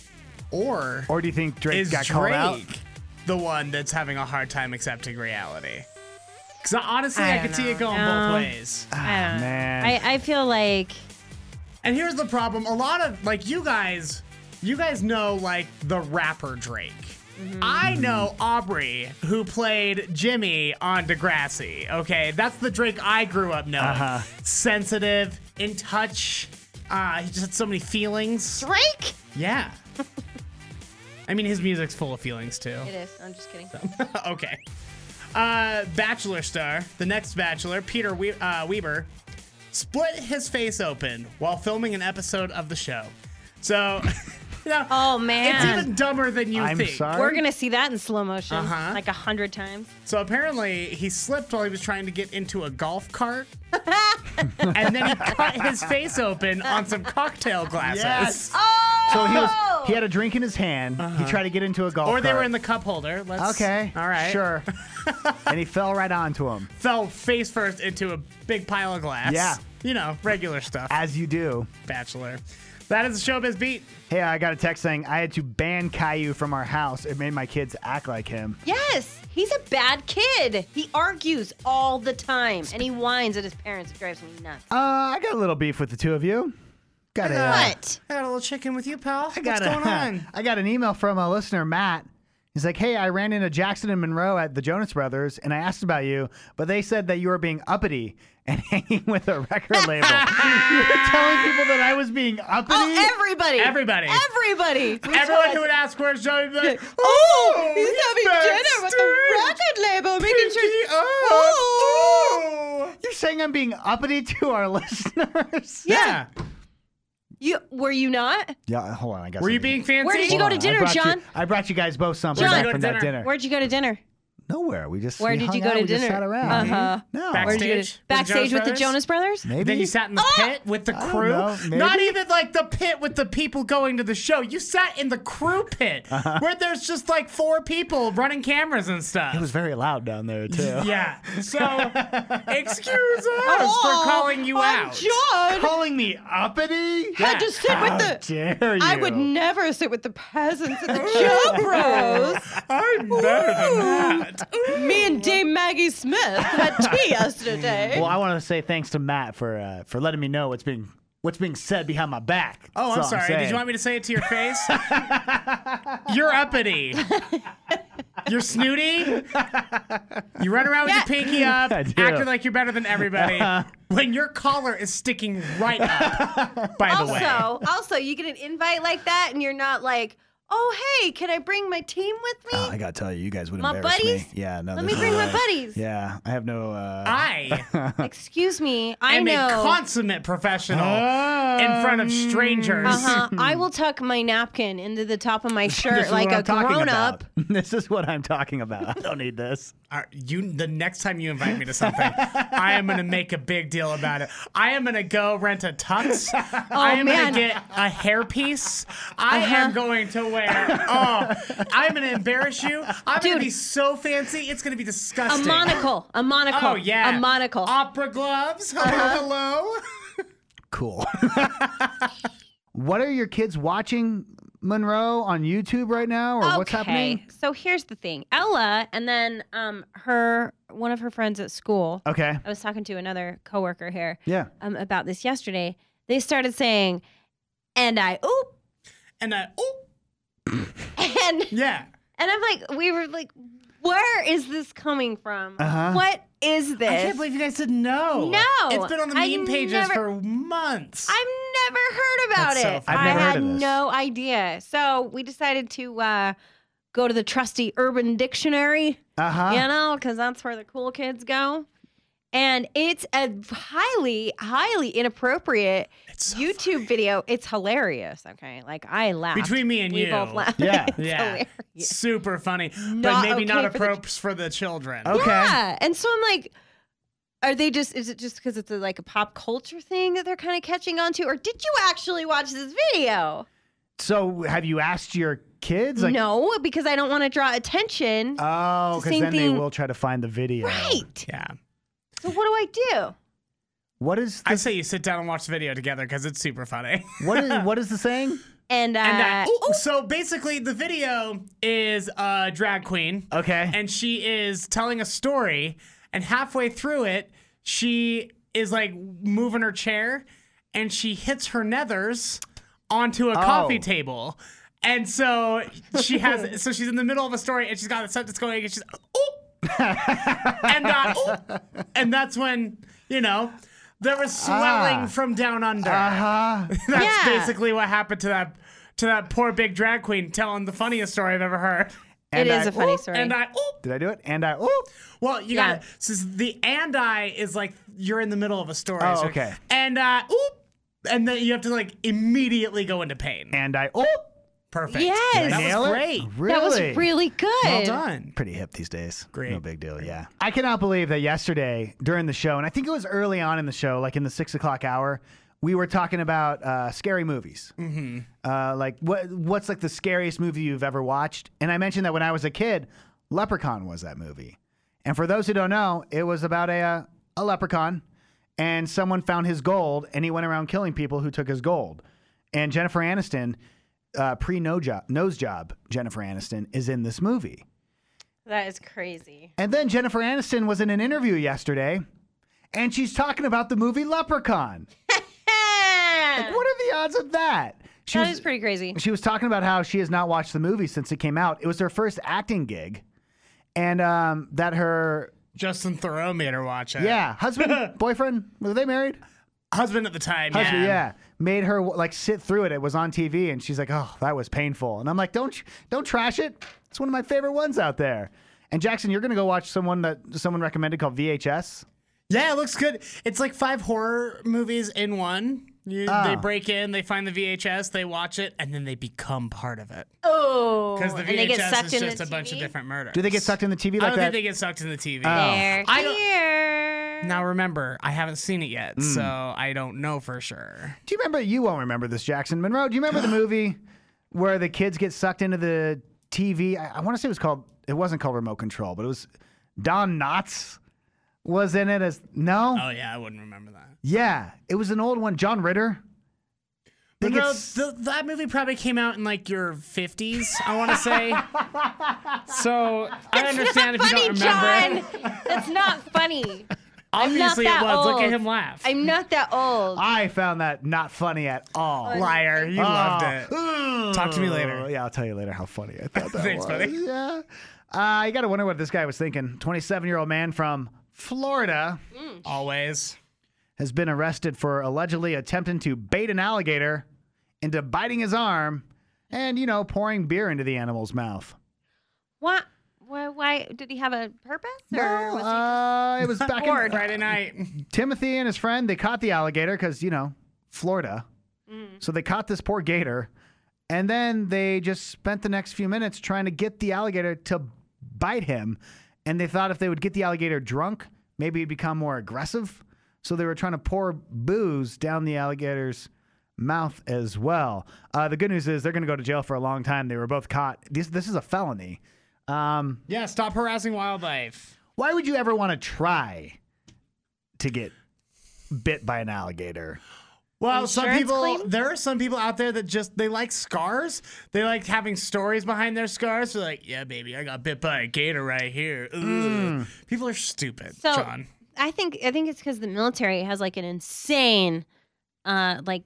Or Or do you think Drake is got called out? Drake the one that's having a hard time accepting reality? Because honestly, I, I could don't see it know. going No. both ways. I don't know. man. I, I feel like And here's the problem: a lot of like you guys, you guys know like the rapper Drake. I know Aubrey, who played Jimmy on Degrassi. Okay, that's the Drake I grew up knowing. Uh-huh. Sensitive, in touch. Uh, he just had so many feelings. Drake. Yeah. I mean, his music's full of feelings too. It is. I'm just kidding. Okay. Uh, Bachelor star, the next Bachelor, Peter we- uh, Weber, split his face open while filming an episode of the show. So, you know, Oh man. it's even dumber than you I'm think. sorry. We're gonna see that in slow motion, Uh-huh. like a hundred times. So apparently, he slipped while he was trying to get into a golf cart, and then he cut his face open on some cocktail glasses. Yes. Oh. So he was he had a drink in his hand. He tried to get into a golf Or they cart. were in the cup holder. Let's, Okay. All right. Sure. And he fell right onto him. Fell face first into a big pile of glass. Yeah. You know, regular stuff. As you do. Bachelor. That is the Showbiz Beat. Hey, I got a text saying I had to ban Caillou from our house. It made my kids act like him. Yes, he's a bad kid. He argues all the time, and he whines at his parents. It drives me nuts. Uh, I got a little beef with the two of you. Got a, uh, What? I got a little chicken with you, pal. I got What's a, going on? I got an email from a listener, Matt. He's like, hey, I ran into Jackson and Monroe at the Jonas Brothers, and I asked about you, but they said that you were being uppity and hanging with a record label. You were telling people that I was being uppity? Oh, everybody. Everybody. Everybody. Everyone who would ask where's Joey would be like, Oh, he's, he's having dinner with the backstage. record label, making sure. Pinky up. Oh. Ooh. You're saying I'm being uppity to our listeners? Yeah. You were you not? Yeah, hold on. I got Were you something. being fancy? Where did you Hold go to on, I dinner, brought you- John? I brought you guys both something John. back Where'd you from go to that dinner? dinner. Where'd you go to dinner? Nowhere. We just Where we did hung you go out, to we just dinner? sat around. Uh-huh. No. Where'd you go to- Backstage? Backstage with the Jonas Brothers? Maybe. Then you sat in the pit with the I don't crew. know, maybe. Not even like the pit with the people going to the show. You sat in the crew pit Uh-huh. where there's just like four people running cameras and stuff. It was very loud down there too. Yeah. So, excuse us for calling you I'm out. John. Calling me uppity? Had to sit How with the. dare you? I would never sit with the peasants and the Joe Bros. I'm better than that. Me and Dame Maggie Smith had tea yesterday. Well, I want to say thanks to Matt for uh, for letting me know what's being what's being said behind my back. Oh, I'm That's all sorry. Did saying. you want me to say it to your face? You're uppity. You're snooty. You run around with Yeah. your pinky up, I do. acting like you're better than everybody. When your collar is sticking right up, by the way. Also, also, you get an invite like that, and you're not like, "Oh, hey, can I bring my team with me?" Oh, I gotta tell you, you guys would My embarrass buddies? me. Yeah, no. Let there's me bring no my way. buddies. Yeah, I have no. Uh... I Excuse me, I am know. a consummate professional in front of strangers. Uh-huh. I will tuck my napkin into the top of my This shirt is like what a I'm talking grown about. up. This is what I'm talking about. I don't need this. Are you the next time you invite me to something, I am gonna make a big deal about it. I am gonna go rent a tux. I am Oh, man. gonna get a hairpiece. I Uh-huh. am going to wear. Oh, I'm gonna embarrass you. I'm gonna Dude. be so fancy. It's gonna be A disgusting. monocle. A monocle. Oh yeah, A monocle. Opera gloves. Hello, Uh-huh. hello. Cool. What are your kids watching, Monroe, on YouTube right now, or what's happening? So here's the thing. Ella and then um her one of her friends at school. Okay. I was talking to another coworker here. Yeah. Um about this yesterday. They started saying, and I oop And I. Oh and yeah. and I'm like, we were like, where is this coming from? Uh-huh. What is this? I can't believe you guys didn't know. No. It's been on the I meme pages never- for months. I've never heard about That's so it. funny. I've never I heard had of this. no idea. So we decided to uh, go to the trusty Urban Dictionary, Uh huh. you know, because that's where the cool kids go. And it's a highly, highly inappropriate It's so YouTube video. It's hilarious. Okay, like I laughed. Between me and we you. both laughed. Yeah. It's Yeah. hilarious. Super funny, but Not maybe not okay for the- appropriate for the children. Okay. Yeah, and so I'm like, are they just? Is it just because it's a, like a pop culture thing that they're kind of catching on to, or did you actually watch this video? So, have you asked your kids? Like, No, because I don't want to draw attention. Oh, It's the because same then they thing- will try to find the video. Right. Yeah. So what do I do? What is the, I say you sit down and watch the video together because it's super funny. what is what is the saying? And uh, And that, ooh, so basically, the video is a drag queen, Okay. and she is telling a story. And halfway through it, she is like moving her chair, and she hits her nethers onto a coffee Oh. table. And so she has, so she's in the middle of a story, and she's got stuff that's going, and she's, ooh, and uh, ooh, and that's when you know there was swelling Ah. from down under. Uh huh. That's Yeah. basically what happened to that to that poor big drag queen telling the funniest story I've ever heard. it is I- a funny Ooh. story. And I, ooh. Did I do it? And I. Ooh. Well, you Yeah. got it. So the and I is like you're in the middle of a story. Oh, So- okay. And uh, ooh, and then you have to like immediately go into pain. And I. Ooh. Perfect. Yes. that Did I nail was it? great. Really? That was really good. Well done. Pretty hip these days. Great. No big deal. Yeah. I cannot believe that yesterday during the show, and I think it was early on in the show, like in the six o'clock hour, we were talking about uh, scary movies. Mm-hmm. Uh, like what what's like the scariest movie you've ever watched? And I mentioned that when I was a kid, Leprechaun was that movie. And for those who don't know, it was about a uh, a leprechaun, and someone found his gold, and he went around killing people who took his gold. And Jennifer Aniston, uh, pre nose job, nose job, Jennifer Aniston is in this movie. That is crazy. And then Jennifer Aniston was in an interview yesterday, and she's talking about the movie Leprechaun. Like, what are the odds of that? She That was, is pretty crazy. She was talking about how she has not watched the movie since it came out. It was her first acting gig, and um, that her Justin Theroux made her watch it. yeah husband boyfriend were they married? Husband at the time. Husband, yeah. yeah, made her like sit through it. It was on T V, and she's like, "Oh, that was painful." And I'm like, "Don't don't trash it. It's one of my favorite ones out there." And Jackson, you're gonna go watch someone that someone recommended called V H S. Yeah, it looks good. It's like five horror movies in one. You, Oh. They break in, they find the V H S, they watch it, and then they become part of it. Oh, Because the and V H S they get sucked is into just the a bunch T V? of different murders. Do they get sucked in the T V I like don't that? think they get sucked in the T V. Oh. They're I don't- here. Now remember, I haven't seen it yet, Mm. so I don't know for sure. Do you remember? You won't remember this, Jackson Monroe. Do you remember the movie where the kids get sucked into the T V? I, I want to say it was called. It wasn't called Remote Control, but it was Don Knotts was in it as no. Oh yeah, I wouldn't remember that. Yeah, it was an old one. John Ritter. They But get no, s- th- that movie probably came out in like your fifties, I want to say. So I understand if you Funny, don't remember. John. That's not funny. Obviously I'm it not was. that Look at old. him laugh. I'm not that old. I found that not funny at all. Liar, you Oh. loved it. Talk to me later. Yeah, I'll tell you later how funny I thought that Thanks, was. buddy. Yeah. Uh, you got to wonder what this guy was thinking. twenty-seven-year-old man from Florida Always. has been arrested for allegedly attempting to bait an alligator into biting his arm and, you know, pouring beer into the animal's mouth. What? Why, why? Did he have a purpose? Or No, was he uh, it was back in bored? Friday night. Timothy and his friend, they caught the alligator because, you know, Florida. So they caught this poor gator, and then they just spent the next few minutes trying to get the alligator to bite him. And they thought if they would get the alligator drunk, maybe he'd become more aggressive. So they were trying to pour booze down the alligator's mouth as well. Uh, the good news is they're going to go to jail for a long time. They were both caught. This this is a felony. Um, Yeah, stop harassing wildlife. why would you ever want to try to get bit by an alligator? Well, some Insurance people, claim? there are some people out there that just, they like scars. They like having stories behind their scars. They're like, yeah, baby, I got bit by a gator right here. Ugh. People are stupid, So John. I think I think it's because the military has like an insane, uh, like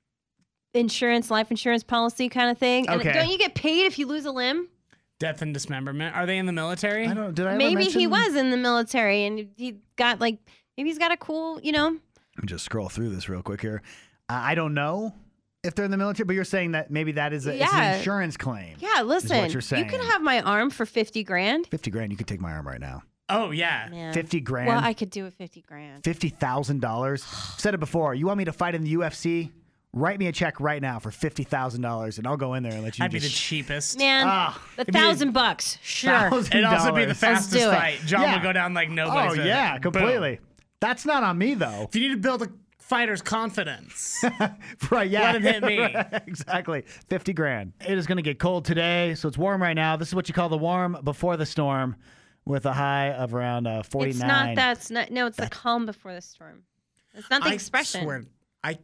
insurance, life insurance policy kind of thing. And Okay. don't you get paid if you lose a limb? Death and dismemberment. Are they in the military? I don't. Did I ever Maybe he mention- was in the military and he got like maybe he's got a cool, you know. Let me just scroll through this real quick here. Uh, I don't know if they're in the military, but you're saying that maybe that is a, it's Yeah. an insurance claim. Yeah, listen, you're saying. you could have my arm for fifty grand. fifty grand, you could take my arm right now. Oh, yeah. Man. fifty grand. Well, I could do it fifty grand. fifty thousand dollars. Said it before. You want me to fight in the U F C? Write me a check right now for fifty thousand dollars, and I'll go in there and let you I'd be the just cheapest. Man, Ah, the it'd be- thousand bucks, sure. It'd also be the dollars. fastest do it. fight. John Yeah. would go down like Oh, nobody's yeah, business. Boom. completely. That's not on me, though. If you need to build a fighter's confidence, Right, yeah. let him hit me. Exactly. fifty grand. It is going to get cold today, so it's warm right now. This is what you call the warm before the storm with a high of around uh, forty-nine. It's not that's not no, it's the calm before the storm. It's not the I expression. swear, I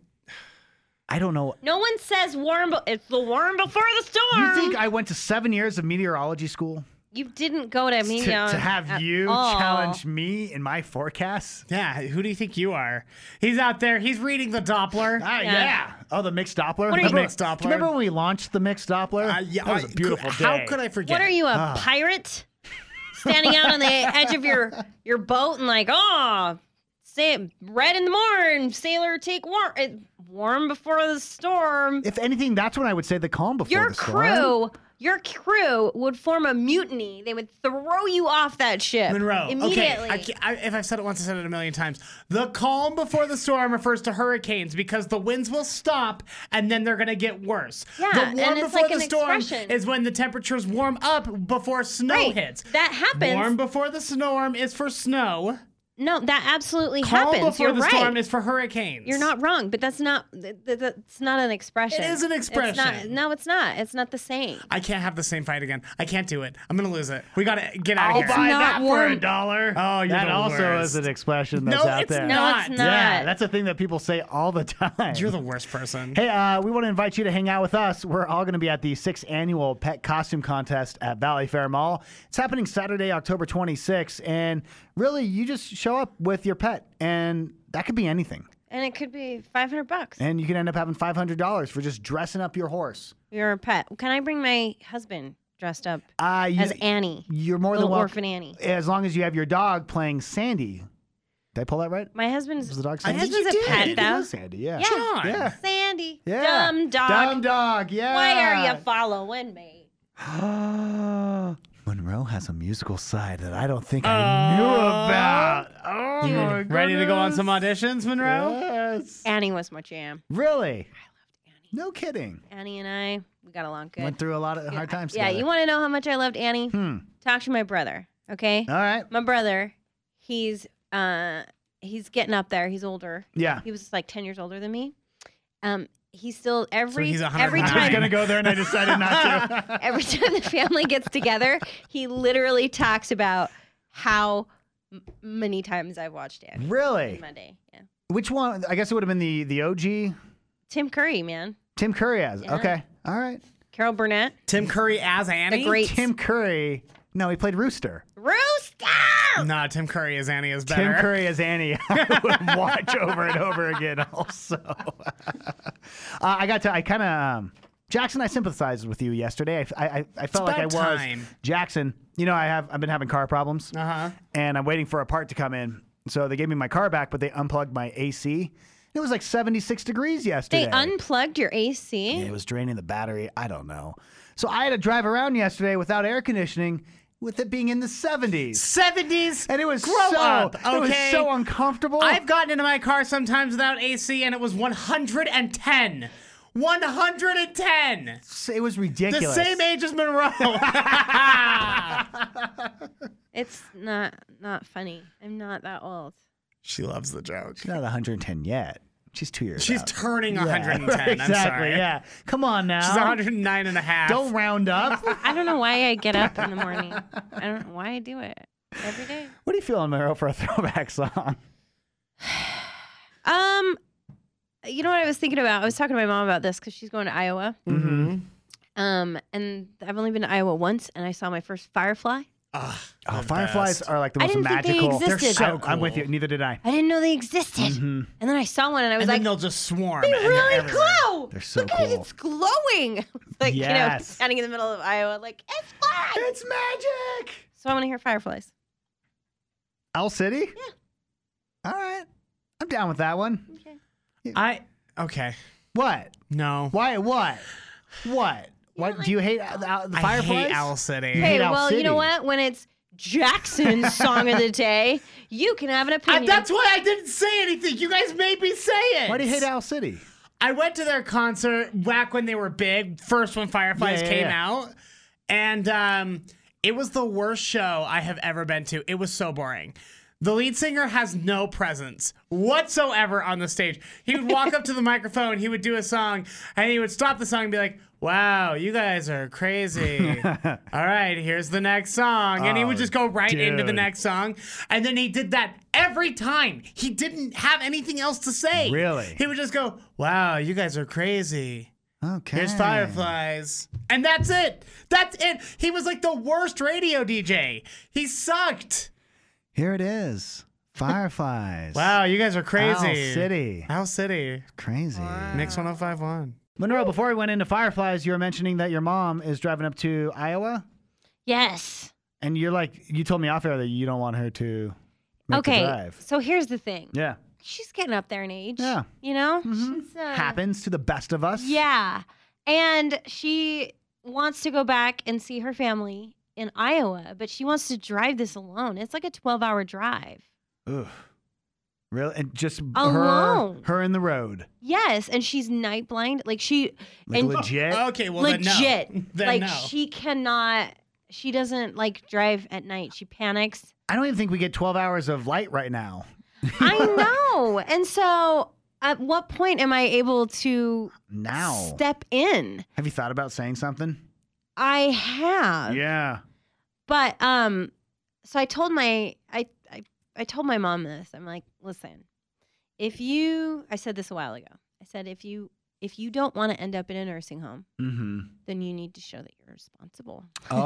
I don't know. No one says warm. Be- it's the warm before the storm. You think I went to seven years of meteorology school You didn't go to to, me to have you challenge me in my forecasts? yeah. Who do you think you are? He's out there. He's reading the Doppler. Ah, yeah. Yeah. Oh, the mixed Doppler. What are The you- mixed Doppler. Do you remember when we launched the mixed Doppler? Uh, yeah, that was a I- beautiful could- day. How could I forget? What are you, a Ah. pirate? Standing out on the edge of your your boat and like, oh, say red in the morning, sailor take warm, it, warm before the storm. If anything, that's when I would say the calm before Your the storm. crew, your crew would form a mutiny. They would throw you off that ship Monroe. immediately. Okay, I can't, I, if I've said it once, I said it a million times. The calm before the storm refers to hurricanes because the winds will stop and then they're going to get worse. Yeah, the and warm it's before like the an storm expression. is when the temperatures warm up before snow Right. hits. That happens. Warm before the storm is for snow. No, that absolutely Calm happens. before You're the right. storm is for hurricanes. You're not wrong, but that's not th- th- that's not an expression. It is an It's not, expression. no, it's not. It's not the same. I can't have the same fight again. I can't do it. I'm going to lose it. We got to get out I'll of here. buy not that for warm. a dollar. Oh, you're that the also worst. is an expression that's No, out it's there. No, not. it's not. Yeah, that's a thing that people say all the time. You're the worst person. Hey, uh, we want to invite you to hang out with us. We're all going to be at the sixth annual Pet Costume Contest at Valley Fair Mall. It's happening Saturday, October twenty-sixth. And really, you just show up with your pet, and that could be anything. And it could be five hundred bucks. And you can end up having five hundred dollars for just dressing up your horse. You're a pet. Can I bring my husband dressed up Uh, you, as Annie? You're more than Little welcome. orphan Annie. As long as you have your dog playing Sandy. Did I pull that right? My husband's Was the dog my Sandy? husband's you a did. pet It though. It was Sandy, yeah. Yeah. John. Yeah. Sandy. Yeah. Dumb dog. Dumb dog, yeah. Why are you following me? Monroe has a musical side that I don't think I knew about. Oh, You my ready to go on goodness. some auditions, Monroe? Yeah. Yes. Annie was my jam. Really? I loved Annie. No kidding. Annie and I, we got along good. Went through a lot of hard times Yeah, together. you want to know how much I loved Annie? Hmm. Talk to my brother, okay? All right. My brother, he's uh he's getting up there. He's older. Yeah. He was like ten years older than me. Um, he's still every he's every one hundred nine. I was time gonna go there and I decided not to. every time the family gets together, he literally talks about how m- many times I've watched Annie. Really? Monday, yeah. Which one? I guess it would have been the the O G. Tim Curry, man. Tim Curry has. Yeah. Okay. All right. Carol Burnett. Tim Curry as Annie? The great Tim Curry. No, he played Rooster. Rooster! No, Tim Curry as Annie is better. Tim Curry as Annie. I would watch over and over again. Also, uh, I got to. I kind of. Um, Jackson, I sympathized with you yesterday. I, I, I felt like I was about time. Jackson. You know, I have. I've been having car problems, Uh-huh. and I'm waiting for a part to come in. So they gave me my car back, but they unplugged my A C. It was like seventy-six degrees yesterday. They unplugged your A C? It was draining the battery. I don't know. So I had to drive around yesterday without air conditioning, with it being in the seventies. seventies? And it was Grow so up, okay? it was so uncomfortable. I've gotten into my car sometimes without A C, and it was one hundred ten. one hundred ten. It was ridiculous. The same age as Monroe. It's not not funny. I'm not that old. She loves the joke. She's not one hundred ten yet. She's two years She's out. turning Yeah, one hundred ten. right, I'm exactly, sorry. yeah. Come on now. She's one hundred nine and a half. Don't round up. I don't know why I get up in the morning. I don't know why I do it every day. What are you feeling, Monroe, for a throwback song? Um, you know what I was thinking about? I was talking to my mom about this because she's going to Iowa. Mm-hmm. Um, and I've only been to Iowa once, and I saw my first firefly. Ugh, Oh, the fireflies best. are like the I most didn't think they magical. They're existed. so So I'm with cool. you. Neither did I. I didn't know they existed. Mhm. And then I saw one, and I was And like, then they'll just swarm. they and they're really everywhere. glow. They're so Look at it, cool. it's glowing. like, you know, Yes. standing in the middle of Iowa, like, it's fine. It's magic. So I want to hear fireflies. Owl City? Yeah. All right. I'm down with that one. Okay. I okay. What? No. Why? What? What? What? like Do you hate uh, the, the I Fireflies? hate Owl City. You Hey, hate Owl well, you know City. what? When it's Jackson's song of the day, you can have an I, opinion. that's why I didn't say anything. You guys made me say it. Why do you hate Owl City? I went to their concert back when they were big, first when Fireflies Yeah, yeah, came yeah. out. And um, it was the worst show I have ever been to. It was so boring. The lead singer has no presence whatsoever on the stage. He would walk up to the microphone, he would do a song, and he would stop the song and be like, wow, you guys are crazy. All right, here's the next song. And he would Oh, just go right into the dude. next song. And then he did that every time. He didn't have anything else to say. Really? He would just go, wow, you guys are crazy. Okay. Here's Fireflies. And that's it. That's it. He was like the worst radio D J. He sucked. Here it is. Fireflies. Wow, you guys are crazy. Owl City. Owl City. Crazy. Mix one oh five point one. Monroe, before we went into Fireflies, you were mentioning that your mom is driving up to Iowa. Yes. And you're like, you told me off air that you don't want her to make the Okay. drive. So here's the thing. Yeah. She's getting up there in age. Yeah. You know? She's, uh, Happens to the best of us. Yeah. And she wants to go back and see her family in Iowa, but she wants to drive this alone. It's like a twelve hour drive. Ugh. Really? And just Alone. her her in the road. Yes. And she's night blind. Like she, Like and legit. Okay, well legit. then no. Then like no. she cannot, she doesn't like drive at night. She panics. I don't even think we get twelve hours of light right now. I know. And so at what point am I able to Now. step in? Have you thought about saying something? I have. Yeah. But um so I told my I, I I told my mom this. I'm like, listen, if you I said this a while ago. I said if you if you don't want to end up in a nursing home, Mm-hmm. then you need to show that you're responsible.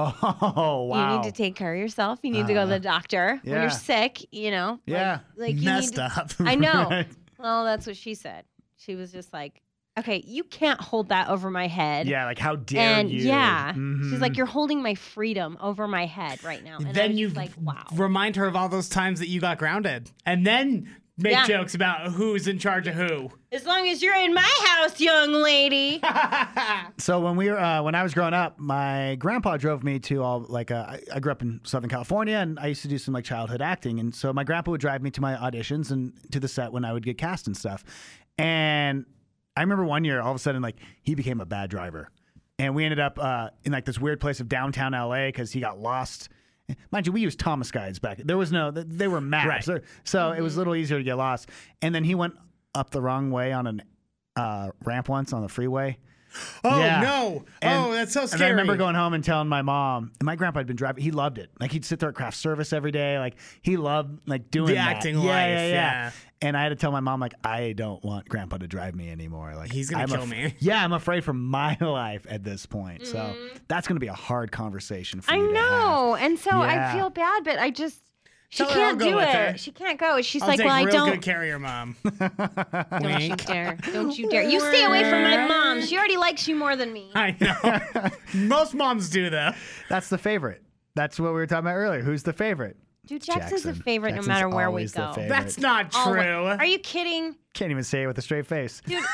Oh, wow. You need to take care of yourself. You need to go to the doctor when yeah. you're sick, you know. Like- Yeah. Like, you Messed need to, up. I know. Right. Well, that's what she said. She was just like, okay, you can't hold that over my head. Yeah, like how dare And you? yeah, Mhm. she's like, you're holding my freedom over my head right now. And I then was you just like, wow. remind her of all those times that you got grounded. And then make Yeah. jokes about who's in charge of who. As long as you're in my house, young lady. So when we were uh, when I was growing up, my grandpa drove me to all like uh, I, I grew up in Southern California, and I used to do some like childhood acting, and so my grandpa would drive me to my auditions and to the set when I would get cast and stuff. And I remember one year, all of a sudden, like he became a bad driver, and we ended up uh, in like this weird place of downtown L A because he got lost. Mind you, we used Thomas guides back. There was no, they were maps, Right. so, so mm-hmm. it was a little easier to get lost. And then he went up the wrong way on an uh, ramp once on the freeway. Oh, Yeah. no. And- oh, that's so scary. And I remember going home and telling my mom, and my grandpa had been driving. He loved it. Like he'd sit there at craft service every day. Like he loved like doing The that. acting yeah, life, Yeah, yeah, yeah. And I had to tell my mom like I don't want grandpa to drive me anymore. Like He's gonna I'm kill af- me. Yeah, I'm afraid for my life at this point. So Mm-hmm. that's gonna be a hard conversation for I you to have. know. And so Yeah. I feel bad, but I just. She Tell her I'll can't go do with it. her. She can't go. She's I'll like, take well, I real don't. good care of your mom. Don't you Wink. dare. Don't you dare. You stay away from my mom. She already likes you more than me. I know. Most moms do, though. That's the favorite. That's what we were talking about earlier. Who's the favorite? Dude, Jackson's Jackson. a favorite Jackson's no matter where we always the go. favorite. That's not Oh, true. Are you kidding? Can't even say it with a straight face. Dude,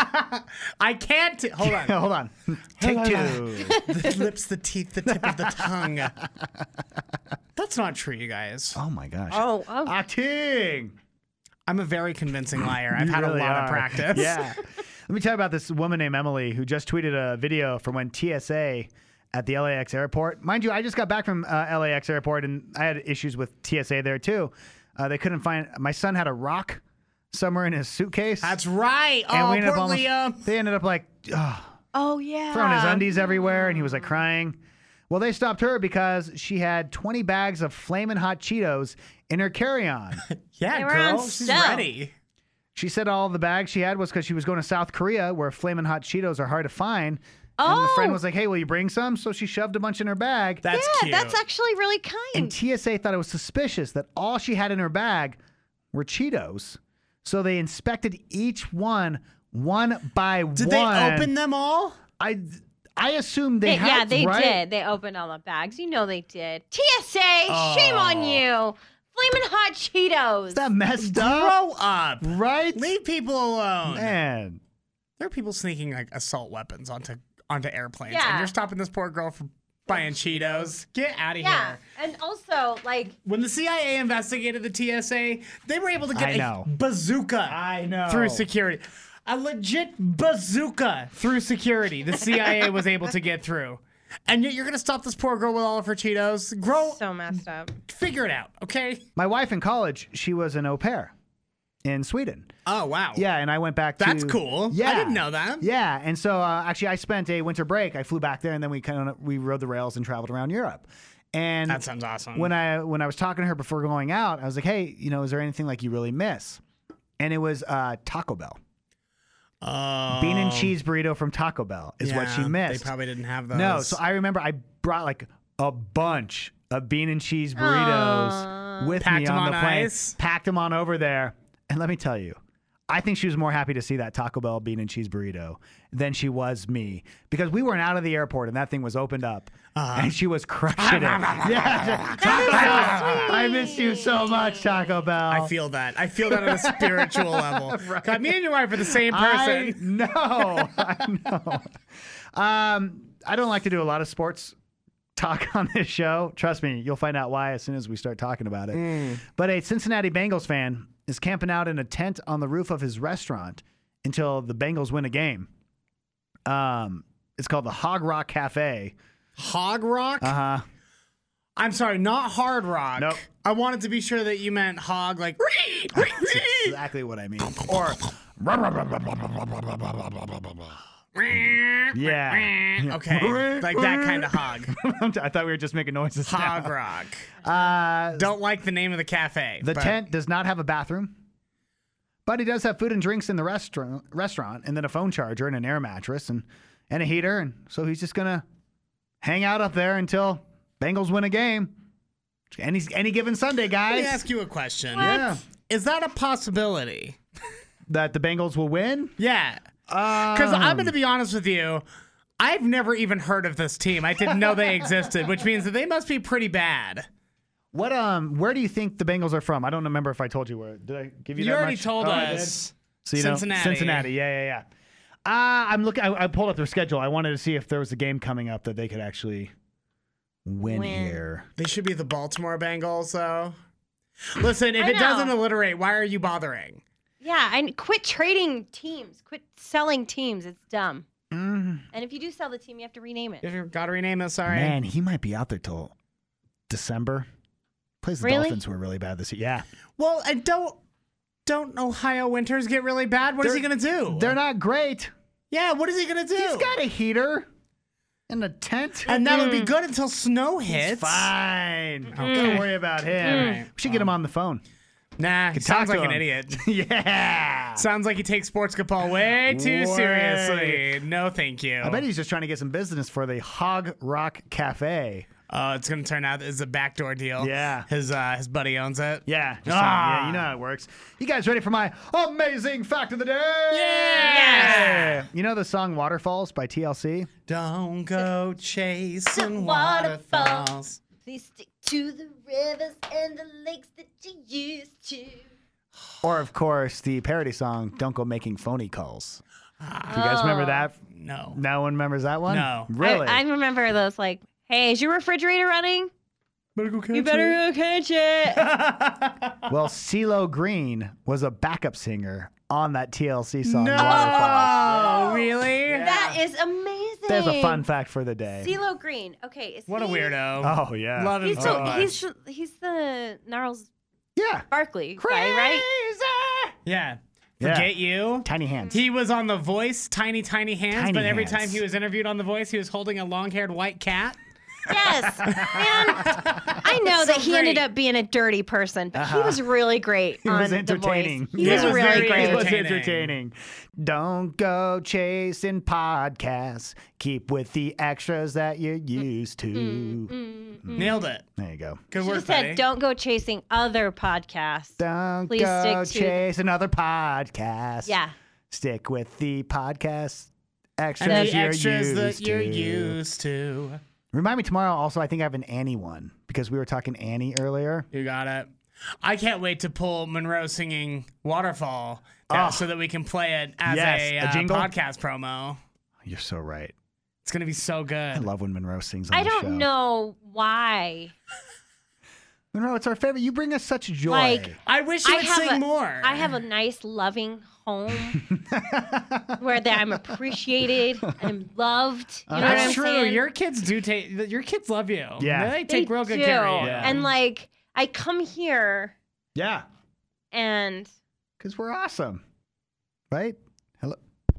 I can't. T- hold on. Hold on. Take two. The lips, the teeth, the tip of the tongue. That's not true, you guys. Oh my gosh. oh, oh. Acting. I'm a very convincing liar. I've You had really a lot are. of practice. Yeah. Let me tell you about this woman named Emily who just tweeted a video from when T S A at the L A X airport. Mind you, I just got back from uh, L A X airport and I had issues with T S A there too. Uh, they couldn't find. My son had a rock somewhere in his suitcase. That's right. and oh, we ended poor up almost, Liam. They ended up like oh, Oh, yeah. throwing his undies everywhere, and he was like crying. Well, they stopped her because she had twenty bags of Flamin' Hot Cheetos in her carry-on. Yeah, They were on girl. She's sale. ready. She said all the bags she had was because she was going to South Korea, where Flamin' Hot Cheetos are hard to find. And the friend Oh. was like, "Hey, will you bring some?" So she shoved a bunch in her bag. That's Yeah, cute. that's actually really kind. And T S A thought it was suspicious that all she had in her bag were Cheetos. So they inspected each one, one by Did one. they open them all? I, I assumed they, They- had. yeah, they right? did. They opened all the bags. You know they did. T S A, shame on you. Flamin' Hot Cheetos. Is that messed up? Grow up. Right? Leave people alone. Man. There are people sneaking like assault weapons onto onto airplanes, Yeah. and you're stopping this poor girl from buying Cheetos. Get out of Yeah, here. and also like When the C I A investigated the T S A, they were able to get I a know. bazooka I know. through security. A legit bazooka through security. The C I A was able to get through. And yet you're going to stop this poor girl with all of her Cheetos? Grow, so messed up. figure it out, okay? My wife in college, she was an au pair in Sweden. Oh, wow. Yeah, and I went back to... That's cool. Yeah. I didn't know that. Yeah, and so uh, actually I spent a winter break. I flew back there, and then we kind of we rode the rails and traveled around Europe. And That sounds awesome. when I when I was talking to her before going out, I was like, "Hey, you know, is there anything like you really miss?" And it was uh, Taco Bell. Oh. Bean and cheese burrito from Taco Bell is what she Yeah, missed. They probably didn't have those. No, so I remember I brought like a bunch of bean and cheese burritos with Packed me them on, on the plane. ice? Packed them on over there. And let me tell you, I think she was more happy to see that Taco Bell bean and cheese burrito than she was me, because we weren't out of the airport and that thing was opened up Uh-huh. and she was crushing it. Yeah, Taco Bell. I miss you so much, Taco Bell. I feel that. I feel that on a spiritual level. God, me and your wife are the same I person. know. I know. Um, I don't like to do a lot of sports talk on this show. Trust me, you'll find out why as soon as we start talking about it. Mm. But a Cincinnati Bengals fan is camping out in a tent on the roof of his restaurant until the Bengals win a game. Um, it's called the Hog Rock Cafe. Hog Rock? Uh huh. I'm sorry, not Hard Rock. Nope. I wanted to be sure that you meant hog, like. That's exactly what I mean. Or yeah. Okay, like that kind of hog. I thought we were just making noises. Hog now. Rock. Uh, Don't like the name of the cafe. The but tent does not have a bathroom, but he does have food and drinks in the restaurant, restaurant, and then a phone charger and an air mattress and, and a heater. And so he's just gonna hang out up there until Bengals win a game. Any any given Sunday, Let guys. me ask you a question. Yeah, Is that a possibility? that the Bengals will win. Yeah. Because Um, I'm going to be honest with you. I've never even heard of this team. I didn't know they existed, which means that they must be pretty bad. What um? Where do you think the Bengals are from? I don't remember if I told you where. Did I give you? You that already much? told Oh, I us. did? So you know, Cincinnati. Cincinnati. Yeah, yeah, yeah. Uh, I'm looking. I, I pulled up their schedule. I wanted to see if there was a game coming up that they could actually win, Win. here. They should be the Baltimore Bengals, though. Listen, if I it know. doesn't alliterate, why are you bothering? Yeah, and quit trading teams. Quit selling teams. It's dumb. Mm. And if you do sell the team, you have to rename it. If you've got to rename it, sorry. Man, he might be out there till December. Plays the Really? Dolphins, who are really bad this year. Yeah, Well, and don't don't Ohio winters get really bad? What is he They're- gonna do? they're not great. Yeah, what is he gonna do? He's got a heater and a tent. and that'll be good until snow hits. It's fine. Don't worry about him. We should get him on the phone. Nah, he Could talk sounds to like an him. idiot. Yeah. Sounds like he takes sports football way too Way. seriously. No, thank you. I bet he's just trying to get some business for the Hog Rock Cafe. Oh, it's gonna turn out it's a backdoor deal. Yeah. his uh, his buddy owns it. Yeah. just Ah. trying- yeah, you know how it works. You guys ready for my amazing fact of the day? Yeah. You know the song Waterfalls by T L C? Don't go chasing waterfalls. waterfalls. Please stick to the rivers and the lakes that you used to. Or, of course, the parody song Don't Go Making Phony Calls. Do you guys remember that? No. No one remembers that one? No. Really? I, I remember those like, hey, is your refrigerator running? Better go catch You better go catch it. Well, CeeLo Green was a backup singer on that T L C song No, Waterfalls. really? That is amazing. There's a fun fact for the day. CeeLo Green. Okay, is What a he- weirdo. Oh, yeah. Love him He's so so much. he's he's the Gnarls Yeah. Barkley Crazy. guy, right? Yeah. Yeah. Forget you. Tiny hands. He was on The Voice, tiny, tiny hands, Tiny but every hands. time he was interviewed on The Voice, he was holding a long-haired white cat. Yes. And I know So that he ended great. up being a dirty person, but he Uh-huh. was really great He on was The entertaining. Voice. He Yeah. was He was really very great. It was entertaining. entertaining. Don't go chasing podcasts. Keep with the extras that you're used to. Nailed it. There you go. Good Should work, have said, buddy. "Don't go chasing other podcasts." Don't Please go stick to- chase another podcast. Yeah. Stick with the podcast extras And the you're extras used that you're to. used to. Remind me tomorrow also, I think I have an Annie one because we were talking Annie earlier. You got it. I can't wait to pull Monroe singing Waterfall uh, Oh. so that we can play it as Yes, a, a uh, jingle? podcast promo. You're so right. It's going to be so I good. love when Monroe sings on I the show. don't know why. Monroe, it's our favorite. You bring us such joy. Like, I wish you I would have sing a, more. I have a nice, loving home where that I'm appreciated, I'm loved. You know what I'm That's true. saying? Your kids do take. Your kids love you. Yeah. they They take real good do. care of you. Yeah. And like, I come here yeah, and because we're awesome. Right? Hello.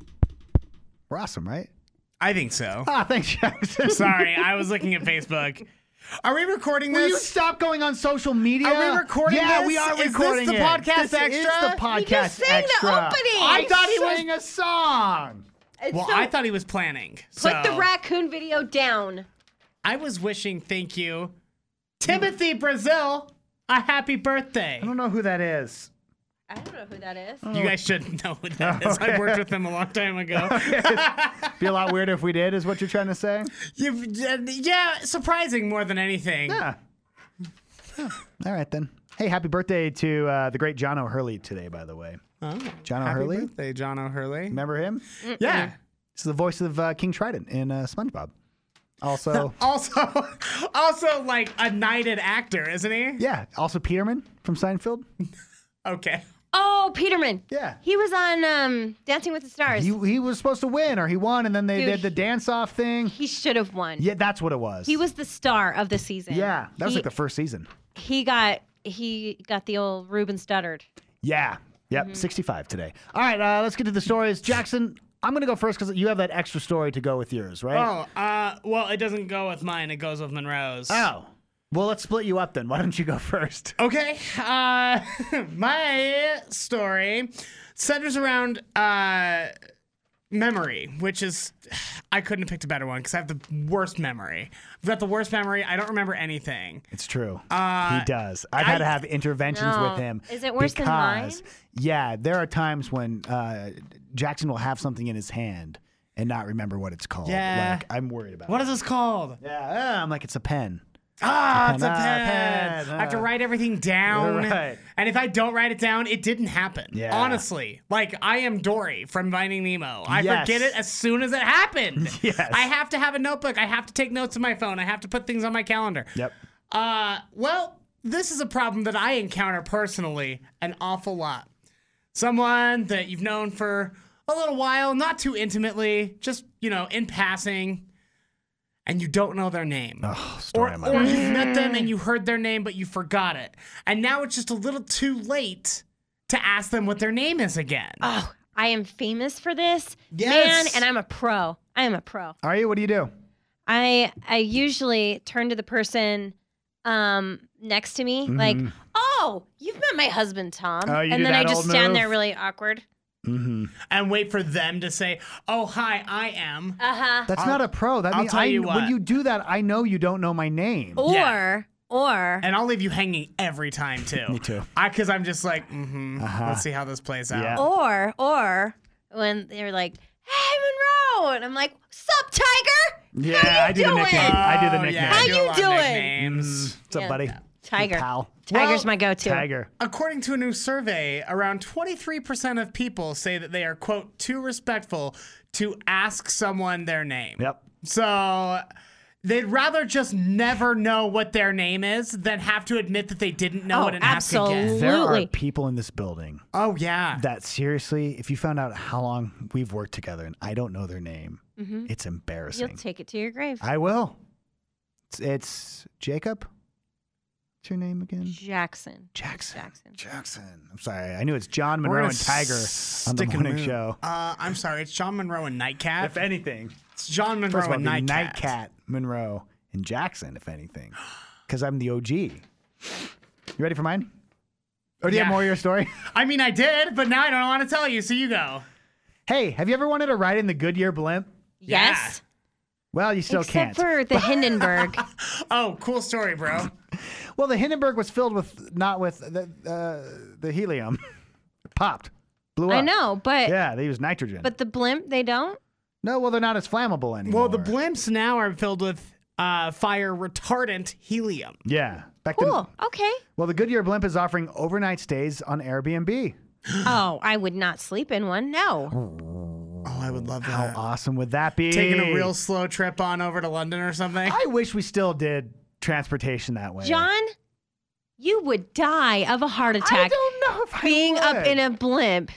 We're awesome, right? I think so. Ah, thanks, Jackson. Sorry, I was looking at Facebook. Are we recording Will this? you stop going on social media? Are we recording yeah, this? we are Is this recording the it. podcast this is extra? the podcast He just sang the extra. opening. I thought he was- sang a song. it's Well, so- I thought he was planning. put so the raccoon video down. I was wishing, thank you, Timothy Brazil, a happy birthday. I don't know who that is. I don't know who that is. You guys should know who that is. I worked with him a long time ago. Be a lot weirder if we did, is what you're trying to say? You, yeah, surprising more than anything. Yeah. Oh, all right, then. Hey, happy birthday to uh, the great John O'Hurley today, by the way. Oh, John happy O'Hurley? birthday, John O'Hurley. Remember him? Yeah. He's the voice of uh, King Trident in uh, SpongeBob. Also, Also, also like a knighted actor, isn't he? yeah, also Peterman from Seinfeld. Okay. Oh, Peterman. Yeah. He was on um, Dancing with the Stars. He, he was supposed to win, or he won, and then they Dude, did the dance-off thing. He should have won. Yeah, that's what it was. He was the star of the season. Yeah, that was he, like the first season. He got he got the old Ruben Studdard. Yeah. Yep, Mm-hmm. sixty-five today. All right, uh, let's get to the stories. Jackson, I'm going to go first because you have that extra story to go with yours, right? Oh, uh, well, it doesn't go with mine. It goes with Monroe's. Oh. Well, let's split you up then. Why don't you go first? Okay. Uh, my story centers around uh, memory, which is, I couldn't have picked a better one because I have the worst memory. I've got the worst memory. I don't remember anything. It's true. Uh, he does. I've had to I- have interventions No. with him. Is it worse than mine? because, Yeah, there are times when uh, Jackson will have something in his hand and not remember what it's called. Yeah. Like, I'm worried about What it. is this called? Yeah, uh, I'm like, it's a pen. Ah, it's a Ah, pen. pen, I have to ah. write everything down. Right. And if I don't write it down, it didn't happen. Yeah. Honestly. Like, I am Dory from Finding Nemo. I Yes. forget it as soon as it happened. Yes. I have to have a notebook. I have to take notes on my phone. I have to put things on my calendar. Yep. Uh, well, this is a problem that I encounter personally an awful lot. Someone that you've known for a little while, not too intimately, just, you know, in passing, and you don't know their name. Oh, story or of my or life. you've met them and you heard their name, but you forgot it. And now it's just a little too late to ask them what their name is again. Oh, I am famous for this. Yes. Man, and I'm a pro. I am a pro. Are you? What do you do? I I usually turn to the person um next to me like, "Oh, you've met my husband Tom." Oh, you and do then I that just old stand move? there really awkward. Mm-hmm. And wait for them to say, "Oh, hi, I am." Uh-huh. That's I'll- not a pro. That I'll means tell I, you when what. you do that, I know you don't know my name. Or Yeah. or And I'll leave you hanging every time too. Me too. I because I'm just like, mm-hmm. Uh-huh. Let's see how this plays out. Yeah. or or when they're like, "Hey, Monroe," and I'm like, "Sup, Tiger?" Yeah, How you I do the doing? nickname. I do the Oh, nickname. yeah, How I do a you lot of doing? nicknames. What's up, Yeah. buddy? Tiger. Pal. Tiger's Well, my go-to. Tiger. According to a new survey, around twenty-three percent of people say that they are, quote, too respectful to ask someone their name. Yep. So they'd rather just never know what their name is than have to admit that they didn't know Oh, it and ask again. absolutely. There are Absolutely. people in this building Oh, yeah. that seriously, if you found out how long we've worked together and I don't know their name, Mhm. it's embarrassing. You'll take it to your grave. I will. It's, it's Jacob. What's your name again? Jackson. Jackson. Jackson. Jackson. I'm sorry. I knew it's John We're Monroe gonna and Tiger on the stick and morning move. show. Uh, I'm sorry. It's John Monroe and Nightcat. If anything, It's John Monroe first of all, and it'd be Nightcat. Nightcat, Monroe, and Jackson. If anything, because I'm the O G. You ready for mine? Or do you Yeah. have more of your story? I mean, I did, but now I don't want to tell you, so you go. Hey, have you ever wanted to ride in the Goodyear blimp? Yes. Well, you still Except can't. for the Hindenburg. Oh, cool story, bro. Well, the Hindenburg was filled with not with the uh, the helium. Popped, blew up. I know, but Yeah, they use nitrogen. but the blimp they don't. no, well, they're not as flammable anymore. Well, the blimps now are filled with uh, fire retardant helium. Yeah, back Cool. then. Okay. Well, the Goodyear blimp is offering overnight stays on Airbnb. Oh, I would not sleep in one. No. Oh, I would love How that. awesome would that be? Taking a real slow trip on over to London or something. I wish we still did transportation that way. John, you would die of a heart I attack don't know if I being up would. in a blimp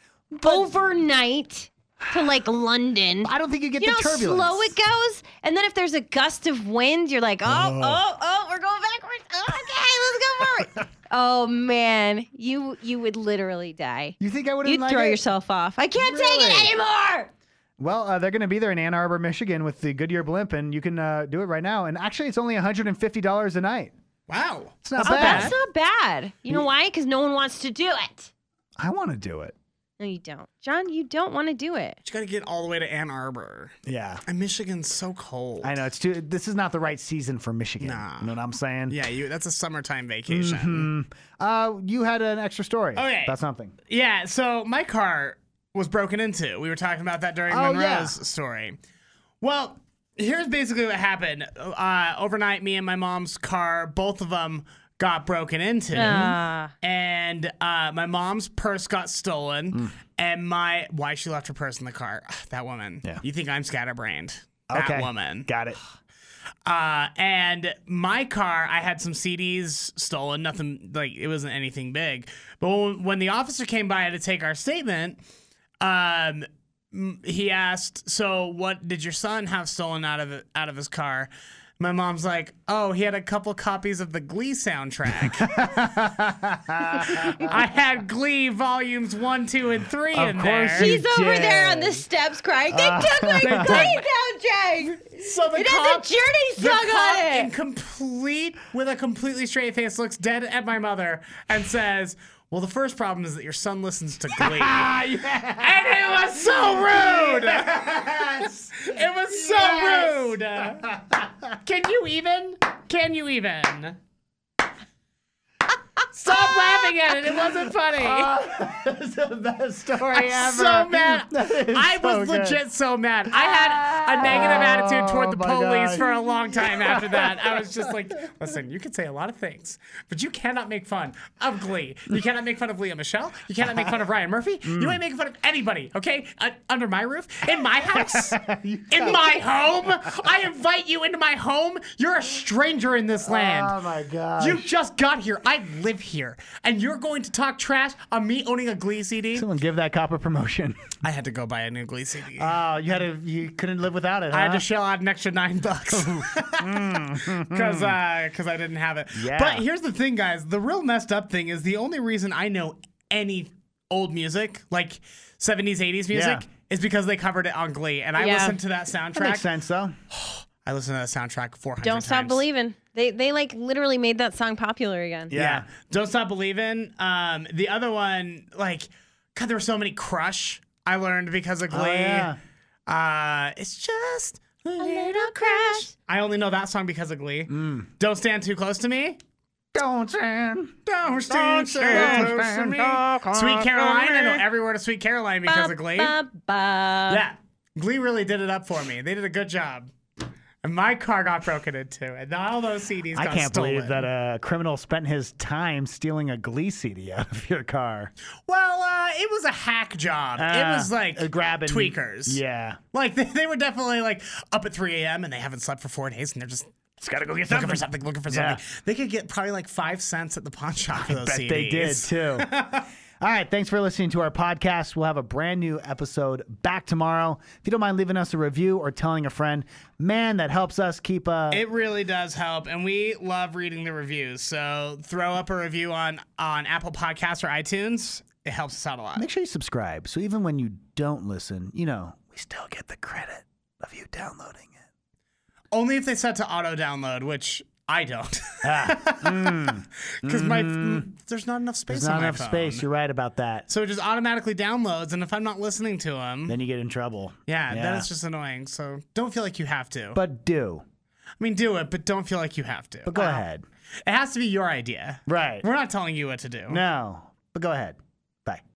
overnight to like London. I don't think you get You know the how turbulence. slow it goes? And then if there's a gust of wind, you're like, oh, oh, oh, we're going backwards. Oh, okay, let's go forward. Oh man, you you would literally die. You think I would? You'd like throw it? yourself off. I can't take Really? it anymore. Well, uh, they're going to be there in Ann Arbor, Michigan, with the Goodyear blimp, and you can uh, do it right now. And actually, it's only one hundred fifty dollars a night. Wow. It's not Oh, bad. that's not bad. You know why? Because no one wants to do it. I want to do it. No, you don't. John, you don't want to do it. You got to get all the way to Ann Arbor. Yeah. And Michigan's so cold. I know it's too. This is not the right season for Michigan. Nah. You know what I'm saying? Yeah, you. That's a summertime vacation. Mhm. Uh, you had an extra story. Okay. About something. Yeah, so my car was broken into. We were talking about that during Oh, Monroe's yeah. story. Well, here's basically what happened. Uh, overnight, me and my mom's car, both of them got broken into. Ah. And uh, my mom's purse got stolen. Mm. And my, why she left her purse in the car. Ugh, that woman. Yeah. You think I'm scatterbrained. That Okay. woman. Got it. Uh, and my car, I had some C Ds stolen. Nothing like it wasn't anything big. But when, when the officer came by to take our statement, um, m- he asked, "So, what did your son have stolen out of it, out of his car?" My mom's like, "Oh, he had a couple copies of the Glee soundtrack. I had Glee volumes one, two, and three Of in course there." you He's over there on did. the steps crying. They Uh, took my they Glee took- soundtrack. So the It cop, has a Journey the song cop on in it. complete, with a completely straight face, looks dead at my mother and says, "Well, the first problem is that your son listens to Glee." And it was so rude. It was so rude. Can you even? Can you even? Stop laughing laughing at it. It wasn't funny. That's the best story I'm ever. so mad. That is I so was good. legit so mad. I had a negative attitude toward the Oh, my police God. for a long time after that. I was just like, listen, you can say a lot of things, but you cannot make fun of Glee. You cannot make fun of Leah Michelle. You cannot make fun of Ryan Murphy. You ain't making fun of anybody, okay? Uh, under my roof, in my house, in my home. I invite you into my home. You're a stranger in this land. Oh my God. You just got here. I live here. And you're going to talk trash on me owning a Glee C D? Someone give that cop a promotion. I had to go buy a new Glee C D. Oh, you had to. You couldn't live without it. Huh? I had to shell out an extra nine bucks because uh, because I didn't have it. Yeah. But here's the thing, guys. The real messed up thing is the only reason I know any old music, like seventies, eighties music, Yeah. is because they covered it on Glee. And I Yeah. listened to that soundtrack. That makes sense, though. I listened to that soundtrack four hundred Don't times. Stop Believing. They they like literally made that song popular again. Yeah. Don't Stop Believing. Um, the other one, like, God, there were so many Crush I learned because of Glee. Oh, yeah. Uh, it's just a little crash. I only know that song because of Glee. Don't Stand Too Close to Me. Don't stand. Don't stand too close to me. Sweet Caroline. I know every word of Sweet Caroline because of Glee. Ba, ba. Yeah. Glee really did it up for me. They did a good job. And my car got broken into, and all those C Ds I got can't stolen. believe that a criminal spent his time stealing a Glee C D out of your car. Well, uh, it was a hack job. it Ah, was like uh, grabbing tweakers. Yeah. Like they, they were definitely like up at three a.m. and they haven't slept for four days and they're just Just gotta go get looking something. for something, looking for Yeah. something. They could get probably like five cents at the pawn shop for those Bet C Ds. they did too. All right, thanks for listening to our podcast. We'll have a brand new episode back tomorrow. If you don't mind leaving us a review or telling a friend, man, that helps us keep uh It really does help, and we love reading the reviews. So throw up a review on on Apple Podcasts or iTunes. It helps us out a lot. make sure you subscribe. So even when you don't listen, you know, we still get the credit of you downloading it. Only if they set to auto download, which I don't, Ah, mm, because my mhm. mm, there's not enough space. There's on not my enough phone. space. You're right about that. So it just automatically downloads, and if I'm not listening to them, Then you get in trouble. yeah, Yeah. that is just annoying. So don't feel like you have to. But do. I mean, do it, but don't feel like you have to. But go Wow. ahead. It has to be your idea. Right. We're not telling you what to do. No. But go ahead.